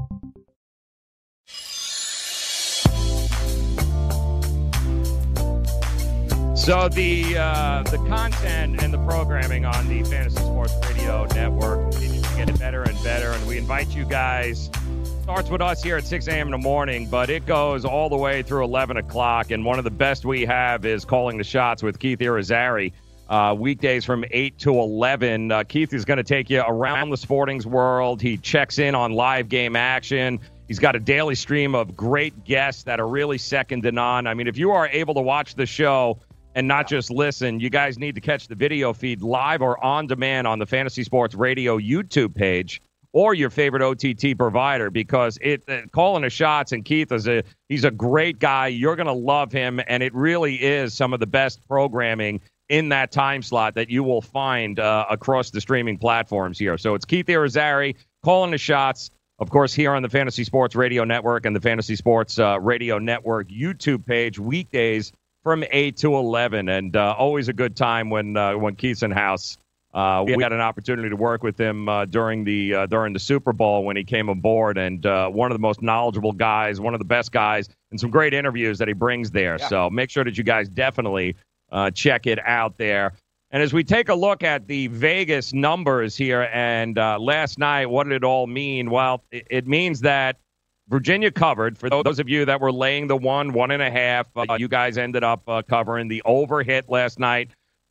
Speaker 8: So the content and the programming on the Fantasy Sports Radio Network continues to get better and better, and we invite you guys. Starts with us here at 6 a.m. in the morning, but it goes all the way through 11 o'clock, and one of the best we have is Calling the Shots with Keith Irizarry, weekdays from 8 to 11. Keith is going to take you around the sporting world. He checks in on live game action. He's got a daily stream of great guests that are really second to none. I mean, if you are able to watch the show and not just listen, you guys need to catch the video feed live or on demand on the Fantasy Sports Radio YouTube page or your favorite OTT provider, because Calling the Shots, and Keith he's a great guy. You're going to love him, and it really is some of the best programming in that time slot that you will find across the streaming platforms here. So it's Keith Irizarry, Calling the Shots, of course, here on the Fantasy Sports Radio Network and the Fantasy Sports Radio Network YouTube page, weekdays from 8 to 11, and always a good time when Keith's in house. We had an opportunity to work with him during the Super Bowl when he came aboard, and one of the most knowledgeable guys, one of the best guys, and some great interviews that he brings there. Yeah. So make sure that you guys definitely check it out there. And as we take a look at the Vegas numbers here, and last night, what did it all mean? Well, it means that Virginia covered. For those of you that were laying the 1.5, you guys ended up covering. The over hit last night.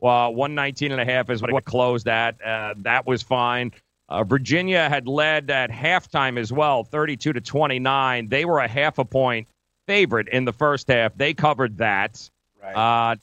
Speaker 8: 119.5 is what it closed at. That was fine. Virginia had led at halftime as well, 32-29. They were a half a point favorite in the first half. They covered that. Right.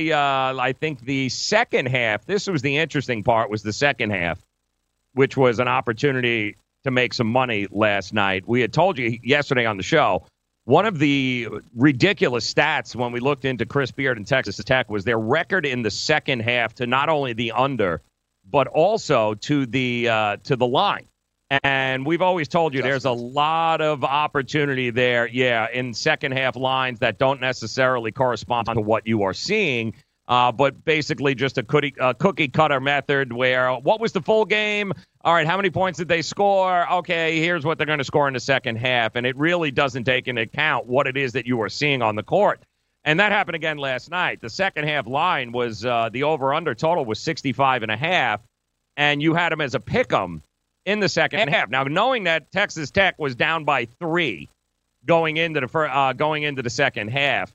Speaker 8: I think the second half, this was the interesting part, was the second half, which was an opportunity to make some money last night. We had told you yesterday on the show, one of the ridiculous stats when we looked into Chris Beard and Texas Tech was their record in the second half to not only the under, but also to the line. And we've always told you there's a lot of opportunity there, in second half lines that don't necessarily correspond to what you are seeing, but basically just a cookie cutter method where what was the full game? All right, how many points did they score? Okay, here's what they're going to score in the second half. And it really doesn't take into account what it is that you are seeing on the court. And that happened again last night. The second half line was the over-under total was 65.5, and you had them as a pick-em in the second half. Now, knowing that Texas Tech was down by 3 going into the second half,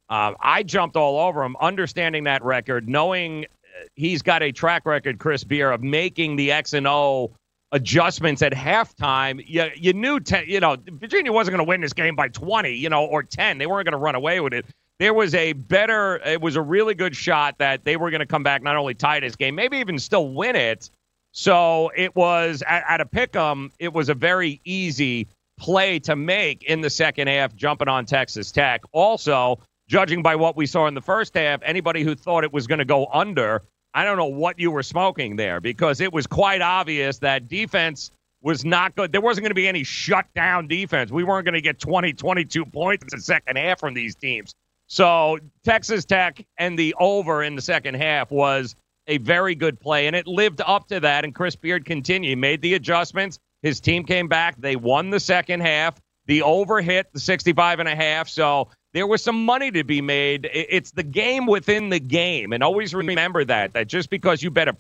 Speaker 8: I jumped all over him, understanding that record, knowing he's got a track record, Chris Beer, of making the X and O adjustments at halftime. You knew, Virginia wasn't going to win this game by 20, or 10. They weren't going to run away with it. It was a really good shot that they were going to come back, not only tie this game, maybe even still win it. So it was at a pick-em. It was a very easy play to make in the second half, jumping on Texas Tech. Also, judging by what we saw in the first half, anybody who thought it was going to go under, I don't know what you were smoking there, because it was quite obvious that defense was not good. There wasn't going to be any shutdown defense. We weren't going to get 20, 22 points in the second half from these teams. So Texas Tech and the over in the second half was a very good play, and it lived up to that, and Chris Beard continued. He made the adjustments. His team came back. They won the second half. The over hit the 65.5, so there was some money to be made. It's the game within the game, and always remember that just because you bet a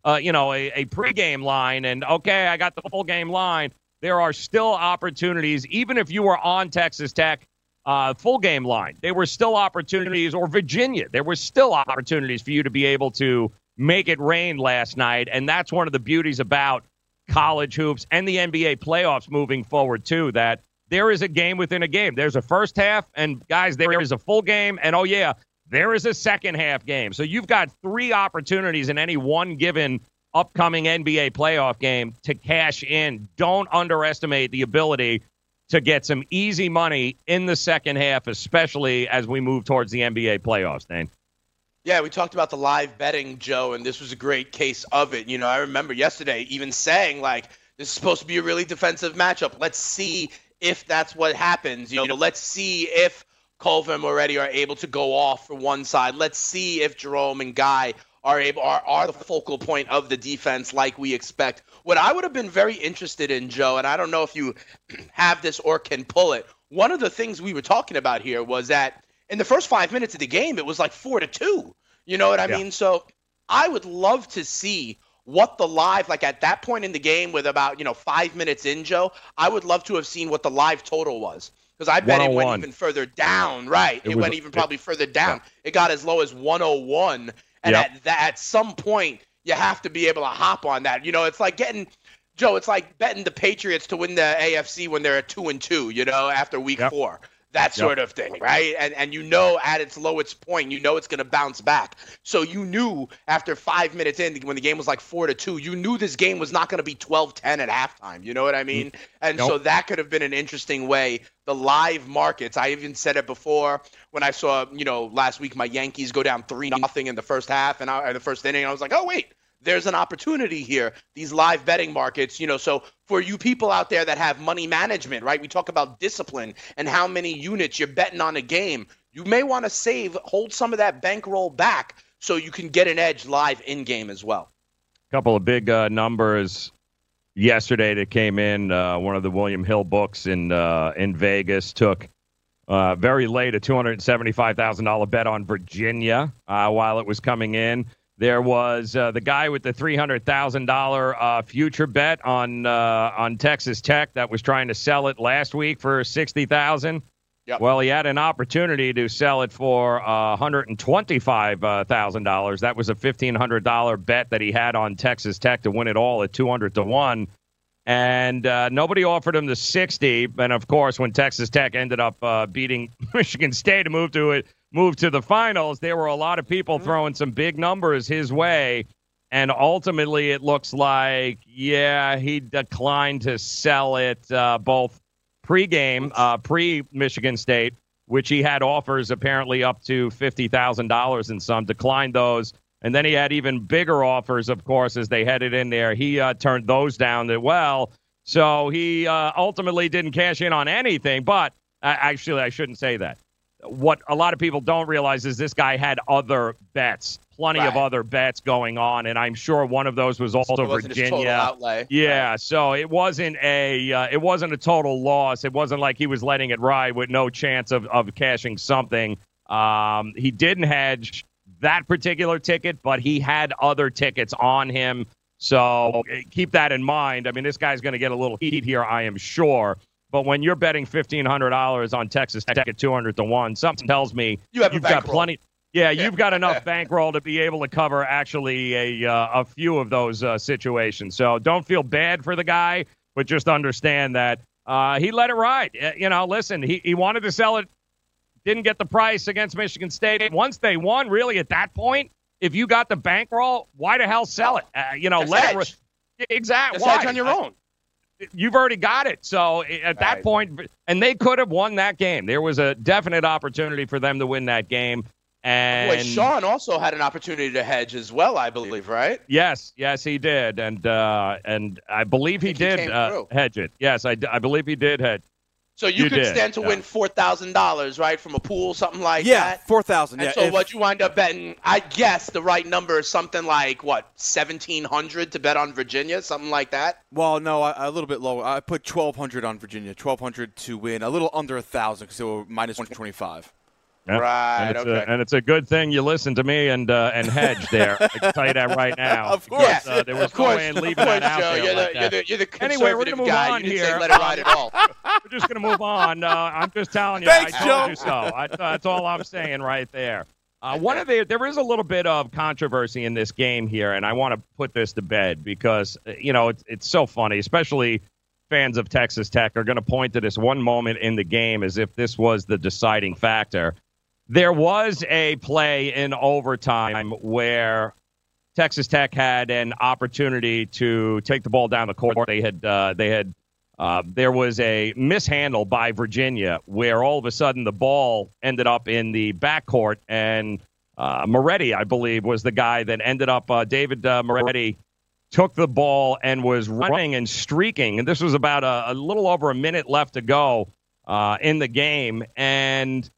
Speaker 8: pregame line, and okay, I got the full game line, there are still opportunities, even if you were on Texas Tech full game line. There were still opportunities, or Virginia. There were still opportunities for you to be able to make it rain last night, and that's one of the beauties about college hoops and the NBA playoffs moving forward too, that there is a game within a game. There's a first half, and guys, there is a full game, and there is a second half game. So you've got 3 opportunities in any one given upcoming NBA playoff game to cash in. Don't underestimate the ability to get some easy money in the second half, especially as we move towards the NBA playoffs, Dane.
Speaker 5: Yeah, we talked about the live betting, Joe, and this was a great case of it. You know, I remember yesterday even saying, like, this is supposed to be a really defensive matchup. Let's see if that's what happens. You know, let's see if Culver and Moretti are able to go off for one side. Let's see if Jerome and Guy are the focal point of the defense like we expect. What I would have been very interested in, Joe, and I don't know if you have this or can pull it, one of the things we were talking about here was that in the first 5 minutes of the game, it was like 4-2. You know what I mean? So I would love to see what the live, like at that point in the game with about, 5 minutes in, Joe, I would love to have seen what the live total was. Because I bet it went even further down, right? It went even probably further down. Yeah. It got as low as 101. And at some point, you have to be able to hop on that. You know, it's like it's like betting the Patriots to win the AFC when they're at 2-2, after week 4. That sort of thing, right? And at its lowest point, it's going to bounce back. So you knew after 5 minutes in, when the game was like 4-2, you knew this game was not going to be 12-10 at halftime. You know what I mean? And so that could have been an interesting way. The live markets, I even said it before when I saw, last week my Yankees go down 3-0 in the first half and the first inning. I was like, oh, wait. There's an opportunity here, these live betting markets, so for you people out there that have money management, right? We talk about discipline and how many units you're betting on a game. You may want to hold some of that bankroll back so you can get an edge live in-game as well.
Speaker 8: A couple of big numbers yesterday that came in. One of the William Hill books in Vegas took very late a $275,000 bet on Virginia while it was coming in. There was the guy with the $300,000 future bet on Texas Tech that was trying to sell it last week for $60,000.
Speaker 5: Yep.
Speaker 8: Well, he had an opportunity to sell it for $125,000. That was a $1,500 bet that he had on Texas Tech to win it all at 200-1. And nobody offered him the 60. And, of course, when Texas Tech ended up beating Michigan State to move to the finals, there were a lot of people throwing some big numbers his way. And ultimately, it looks like, he declined to sell it both pre-game, pre-Michigan State, which he had offers apparently up to $50,000 and some, declined those. And then he had even bigger offers, of course, as they headed in there. He turned those down as well. So he ultimately didn't cash in on anything. But actually, I shouldn't say that. What a lot of people don't realize is this guy had other bets, plenty of other bets going on, and I'm sure one of those was also Virginia.
Speaker 5: Outlay.
Speaker 8: Yeah, so it wasn't a total loss. It wasn't like he was letting it ride with no chance of cashing something. He didn't hedge that particular ticket, but he had other tickets on him. So keep that in mind. I mean, this guy's going to get a little heat here, I am sure. But when you're betting $1,500 on Texas Tech at 200-1, something tells me you've got plenty. Yeah, you've got enough bankroll to be able to cover actually a few of those situations. So don't feel bad for the guy, but just understand that he let it ride. Listen, he wanted to sell it, didn't get the price against Michigan State. Once they won, really at that point, if you got the bankroll, why the hell sell it? Let it exactly.
Speaker 5: Just hedge on your own.
Speaker 8: You've already got it. So at that point, and they could have won that game. There was a definite opportunity for them to win that game. And
Speaker 5: Sean also had an opportunity to hedge as well, I believe, right?
Speaker 8: Yes, he did. And I believe he did hedge it. Yes, I believe he did hedge.
Speaker 5: So you could stand to win $4,000, right, from a pool, something like that?
Speaker 6: Yeah, $4,000.
Speaker 5: And so what you wind up betting, I guess the right number is something like, $1,700 to bet on Virginia, something like that?
Speaker 6: Well, no, a little bit lower. I put $1,200 on Virginia, $1,200 to win, a little under $1,000 because they were minus 125.
Speaker 8: Yeah.
Speaker 5: Right.
Speaker 8: And it's a good thing you listen to me and hedge there. I can tell you that right now.
Speaker 5: Of course.
Speaker 8: There was no way in leaving that out
Speaker 5: Joe,
Speaker 8: there.
Speaker 5: you're the conservative
Speaker 8: anyway, we're gonna move
Speaker 5: guy.
Speaker 8: on
Speaker 5: You didn't
Speaker 8: here.
Speaker 5: say let it ride at all.
Speaker 8: We're just going to move on. I'm just telling you.
Speaker 6: Thanks,
Speaker 8: I told you so. That's all I'm saying right there. There is a little bit of controversy in this game here, and I want to put this to bed because, it's so funny, especially fans of Texas Tech are going to point to this one moment in the game as if this was the deciding factor. There was a play in overtime where Texas Tech had an opportunity to take the ball down the court. There was a mishandle by Virginia where all of a sudden the ball ended up in the backcourt, and Moretti, I believe, was the guy that ended up, David Moretti took the ball and was running and streaking, and this was about a little over a minute left to go in the game, and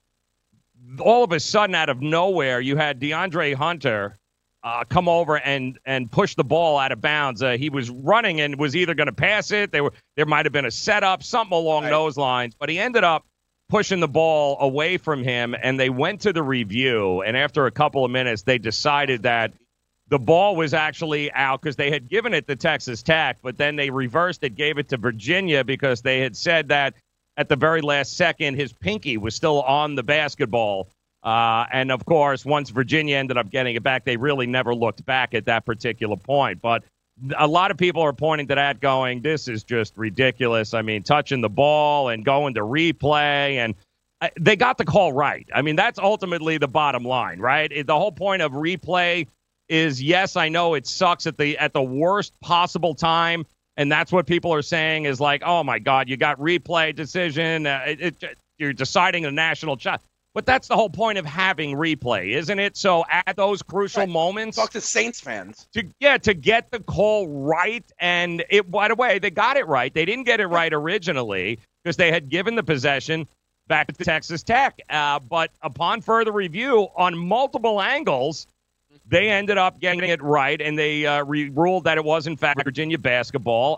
Speaker 8: all of a sudden, out of nowhere, you had DeAndre Hunter come over and push the ball out of bounds. He was running and was either going to pass it. There might have been a setup, something along those lines. But he ended up pushing the ball away from him, and they went to the review. And after a couple of minutes, they decided that the ball was actually out because they had given it to Texas Tech, but then they reversed it, gave it to Virginia because they had said that at the very last second his pinky was still on the basketball. And, of course, once Virginia ended up getting it back, they really never looked back at that particular point. But a lot of people are pointing to that going, this is just ridiculous. I mean, touching the ball and going to replay. And they got the call right. I mean, that's ultimately the bottom line, right? The whole point of replay is, yes, I know it sucks at the worst possible time. And that's what people are saying is like, oh, my God, you got replay decision. You're deciding a national shot. But that's the whole point of having replay, isn't it? So at those crucial moments,
Speaker 5: talk to Saints fans.
Speaker 8: To get the call right, and by the way, they got it right. They didn't get it right originally because they had given the possession back to Texas Tech. But upon further review on multiple angles, they ended up getting it right, and they ruled that it was in fact Virginia basketball.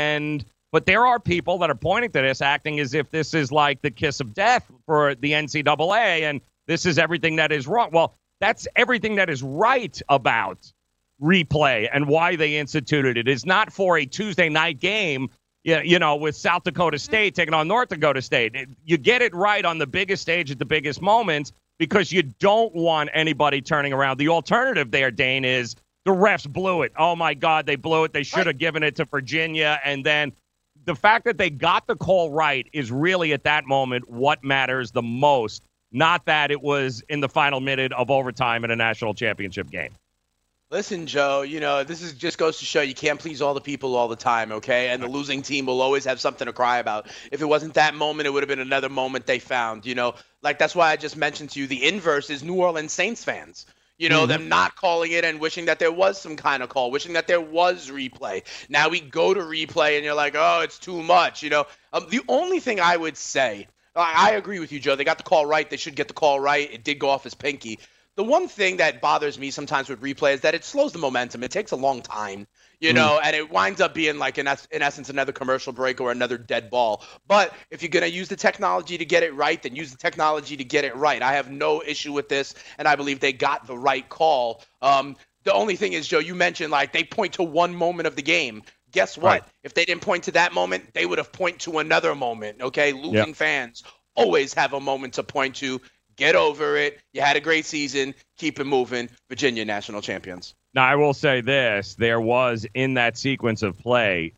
Speaker 8: But there are people that are pointing to this, acting as if this is like the kiss of death for the NCAA, and this is everything that is wrong. Well, that's everything that is right about replay and why they instituted it. It's not for a Tuesday night game, with South Dakota State taking on North Dakota State. You get it right on the biggest stage at the biggest moments because you don't want anybody turning around. The alternative there, Dane, is the refs blew it. Oh, my God, they blew it. They should have given it to Virginia, and then the fact that they got the call right is really at that moment what matters the most, not that it was in the final minute of overtime in a national championship game.
Speaker 5: Listen, Joe, this just goes to show you can't please all the people all the time, okay? And the losing team will always have something to cry about. If it wasn't that moment, it would have been another moment they found, Like that's why I just mentioned to you the inverse is New Orleans Saints fans. Them not calling it and wishing that there was some kind of call, wishing that there was replay. Now we go to replay and you're like, oh, it's too much. The only thing I would say, I agree with you, Joe. They got the call right. They should get the call right. It did go off his pinky. The one thing that bothers me sometimes with replay is that it slows the momentum. It takes a long time, and it winds up being like, in essence, another commercial break or another dead ball. But if you're going to use the technology to get it right, then use the technology to get it right. I have no issue with this, and I believe they got the right call. The only thing is, Joe, you mentioned, like, they point to one moment of the game. Guess what? Right. If they didn't point to that moment, they would have pointed to another moment, okay? Losing fans always have a moment to point to. Get over it. You had a great season. Keep it moving. Virginia national champions.
Speaker 8: Now, I will say this. There was, in that sequence of play,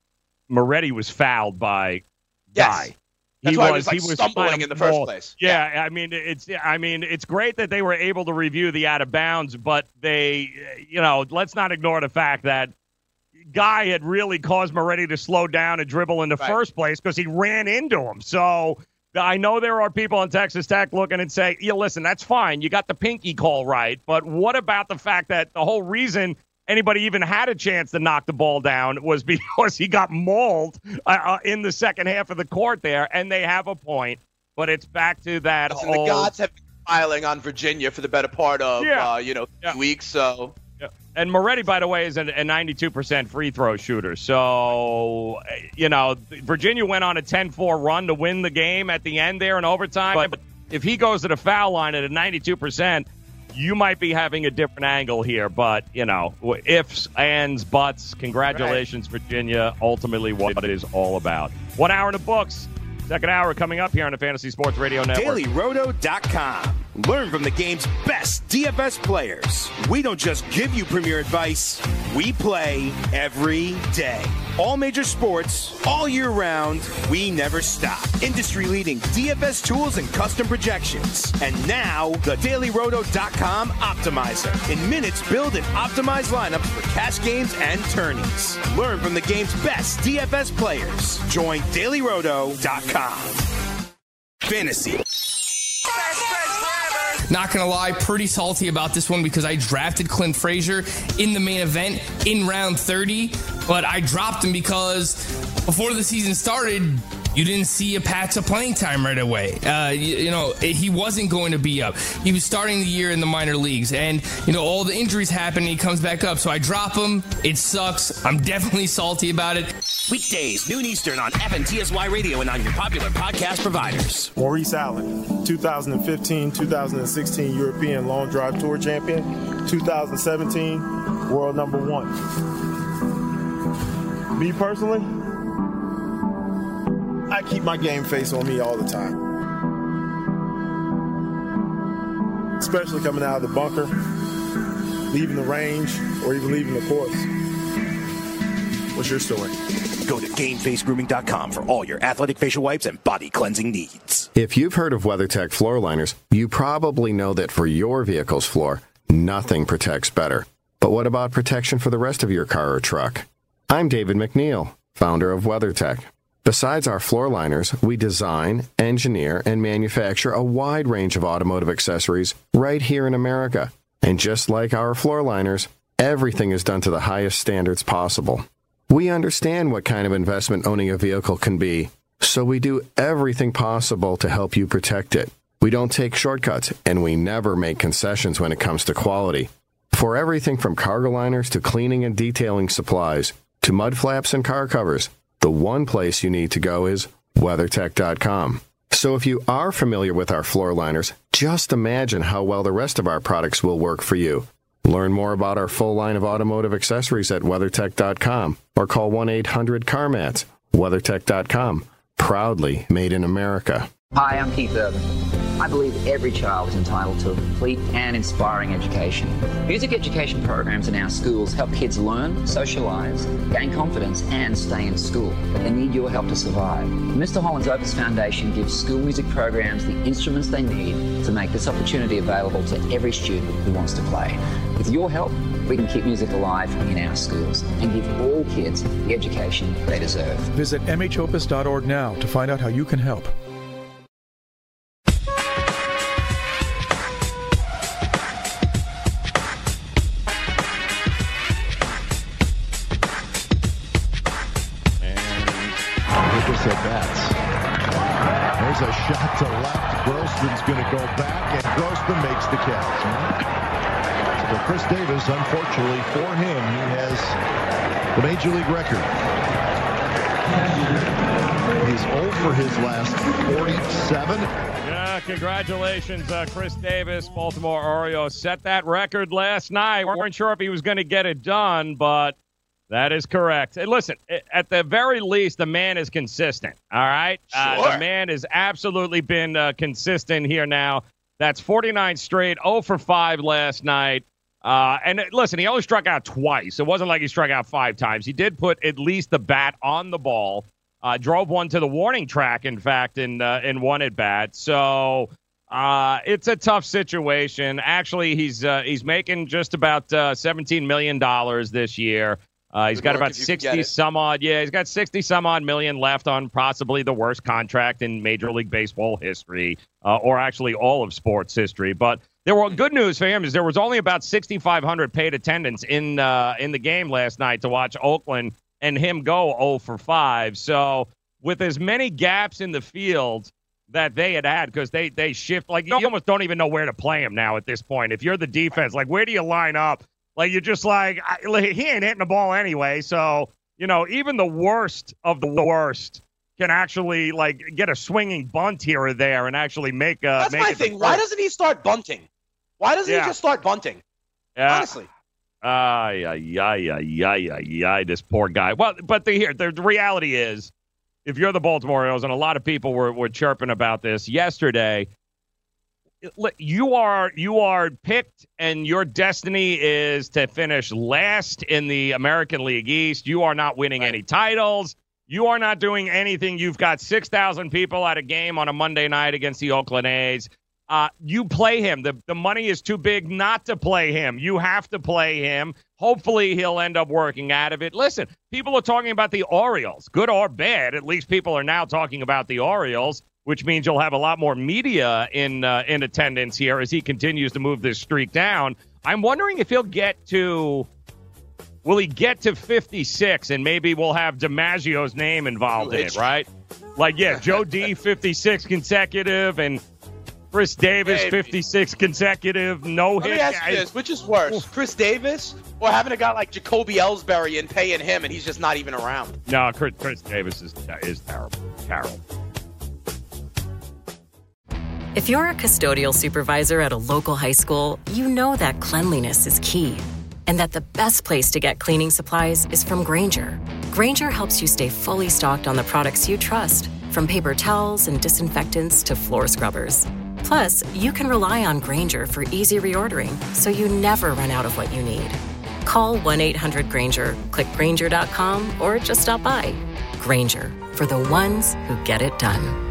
Speaker 8: Moretti was fouled by Guy.
Speaker 5: That's why he was stumbling in the first place.
Speaker 8: Yeah, I mean, it's great that they were able to review the out of bounds, but they, let's not ignore the fact that Guy had really caused Moretti to slow down and dribble in the first place because he ran into him. So I know there are people on Texas Tech looking and say, listen, that's fine. You got the pinky call right. But what about the fact that the whole reason anybody even had a chance to knock the ball down was because he got mauled in the second half of the court there, and they have a point. But it's back to that
Speaker 5: whole... The gods have been smiling on Virginia for the better part of, 2 weeks, so...
Speaker 8: And Moretti, by the way, is a 92% free throw shooter. So, Virginia went on a 10-4 run to win the game at the end there in overtime. But if he goes to the foul line at a 92%, you might be having a different angle here. But, ifs, ands, buts, congratulations, Virginia. Ultimately what it is all about. 1 hour in the books. Second hour coming up here on the Fantasy Sports Radio Network.
Speaker 11: DailyRoto.com. Learn from the game's best DFS players. We don't just give you premier advice, we play every day. All major sports, all year round, we never stop. Industry-leading DFS tools and custom projections. And now, the DailyRoto.com Optimizer. In minutes, build and optimize lineups for cash games and tourneys. Learn from the game's best DFS players. Join DailyRoto.com. Fantasy.
Speaker 9: Not going to lie, pretty salty about this one because I drafted Clint Frazier in the main event in round 30, but I dropped him because before the season started, you didn't see a patch of playing time right away. He wasn't going to be up. He was starting the year in the minor leagues, and, all the injuries happen, and he comes back up. So I drop him. It sucks. I'm definitely salty about it.
Speaker 11: Weekdays, noon Eastern on FNTSY Radio and on your popular podcast providers.
Speaker 12: Maurice Allen, 2015-2016 European Long Drive Tour champion, 2017 world number 1. Me personally, I keep my game face on me all the time. Especially coming out of the bunker, leaving the range, or even leaving the course. What's your story?
Speaker 11: Go to GameFaceGrooming.com for all your athletic facial wipes and body cleansing needs.
Speaker 22: If you've heard of WeatherTech floor liners, you probably know that for your vehicle's floor, nothing protects better. But what about protection for the rest of your car or truck? I'm David McNeil, founder of WeatherTech. Besides our floor liners, we design, engineer, and manufacture a wide range of automotive accessories right here in America. And just like our floor liners, everything is done to the highest standards possible. We understand what kind of investment owning a vehicle can be, so we do everything possible to help you protect it. We don't take shortcuts, and we never make concessions when it comes to quality. For everything from cargo liners to cleaning and detailing supplies, to mud flaps and car covers, the one place you need to go is WeatherTech.com. So if you are familiar with our floor liners, just imagine how well the rest of our products will work for you. Learn more about our full line of automotive accessories at WeatherTech.com or call 1-800-CarMats. WeatherTech.com. Proudly made in America.
Speaker 23: Hi, I'm Keith Urban. I believe every child is entitled to a complete and inspiring education. Music education programs in our schools help kids learn, socialise, gain confidence and stay in school. But they need your help to survive. The Mr. Holland's Opus Foundation gives school music programs the instruments they need to make this opportunity available to every student who wants to play. With your help, we can keep music alive in our schools and give all kids the education they deserve.
Speaker 24: Visit mhopus.org now to find out how you can help.
Speaker 1: There's a shot to left. Grossman's going to go back, and Grossman makes the catch. So Chris Davis, unfortunately for him, he has the Major League record. He's 0 for his last 47.
Speaker 8: Yeah, congratulations, Chris Davis. Baltimore Orioles set that record last night. We weren't sure if he was going to get it done, but that is correct. And listen, at the very least, the man is consistent, all right?
Speaker 5: Sure.
Speaker 8: The man has absolutely been consistent here now. That's 49 straight, 0 for 5 last night. And listen, he only struck out twice. It wasn't like he struck out 5 times. He did put at least the bat on the ball, drove one to the warning track, in fact, in one at-bat. So it's a tough situation. Actually, he's making just about $17 million this year. He's got about 60 some odd. Yeah, he's got 60 some odd million left on possibly the worst contract in Major League Baseball history, or actually all of sports history. But there were good news for him is there was only about 6,500 paid attendance in the game last night to watch Oakland and him go 0 for 5. So with as many gaps in the field that they had because they shift, like you almost don't even know where to play him now at this point. If you're the defense, like where do you line up? Like, you're just like, he ain't hitting the ball anyway. So, even the worst of the worst can actually get a swinging bunt here or there and actually make a.
Speaker 5: That's my thing. Why doesn't he start bunting? Why doesn't he just start bunting?
Speaker 8: Yeah.
Speaker 5: Honestly.
Speaker 8: This poor guy. Well, but the reality is, if you're the Baltimore Orioles, and a lot of people were chirping about this yesterday, you are picked, and your destiny is to finish last in the American League East. You are not winning any titles. You are not doing anything. You've got 6,000 people at a game on a Monday night against the Oakland A's. You play him. The money is too big not to play him. You have to play him. Hopefully he'll end up working out of it. Listen, people are talking about the Orioles, good or bad. At least people are now talking about the Orioles, which means you'll have a lot more media in attendance here as he continues to move this streak down. I'm wondering if he'll get to... Will he get to 56, and maybe we'll have DiMaggio's name involved in it, right? Joe D, 56 consecutive, and Chris Davis, 56 consecutive, no hit.
Speaker 5: Let me ask you this, which is worse, Chris Davis or having a guy like Jacoby Ellsbury and paying him and he's just not even around?
Speaker 8: No, Chris Davis is terrible. Terrible.
Speaker 13: If you're a custodial supervisor at a local high school, you know that cleanliness is key. And that the best place to get cleaning supplies is from Grainger. Grainger helps you stay fully stocked on the products you trust, from paper towels and disinfectants to floor scrubbers. Plus, you can rely on Grainger for easy reordering, so you never run out of what you need. Call 1-800-GRAINGER, click Grainger.com, or just stop by. Grainger, for the ones who get it done.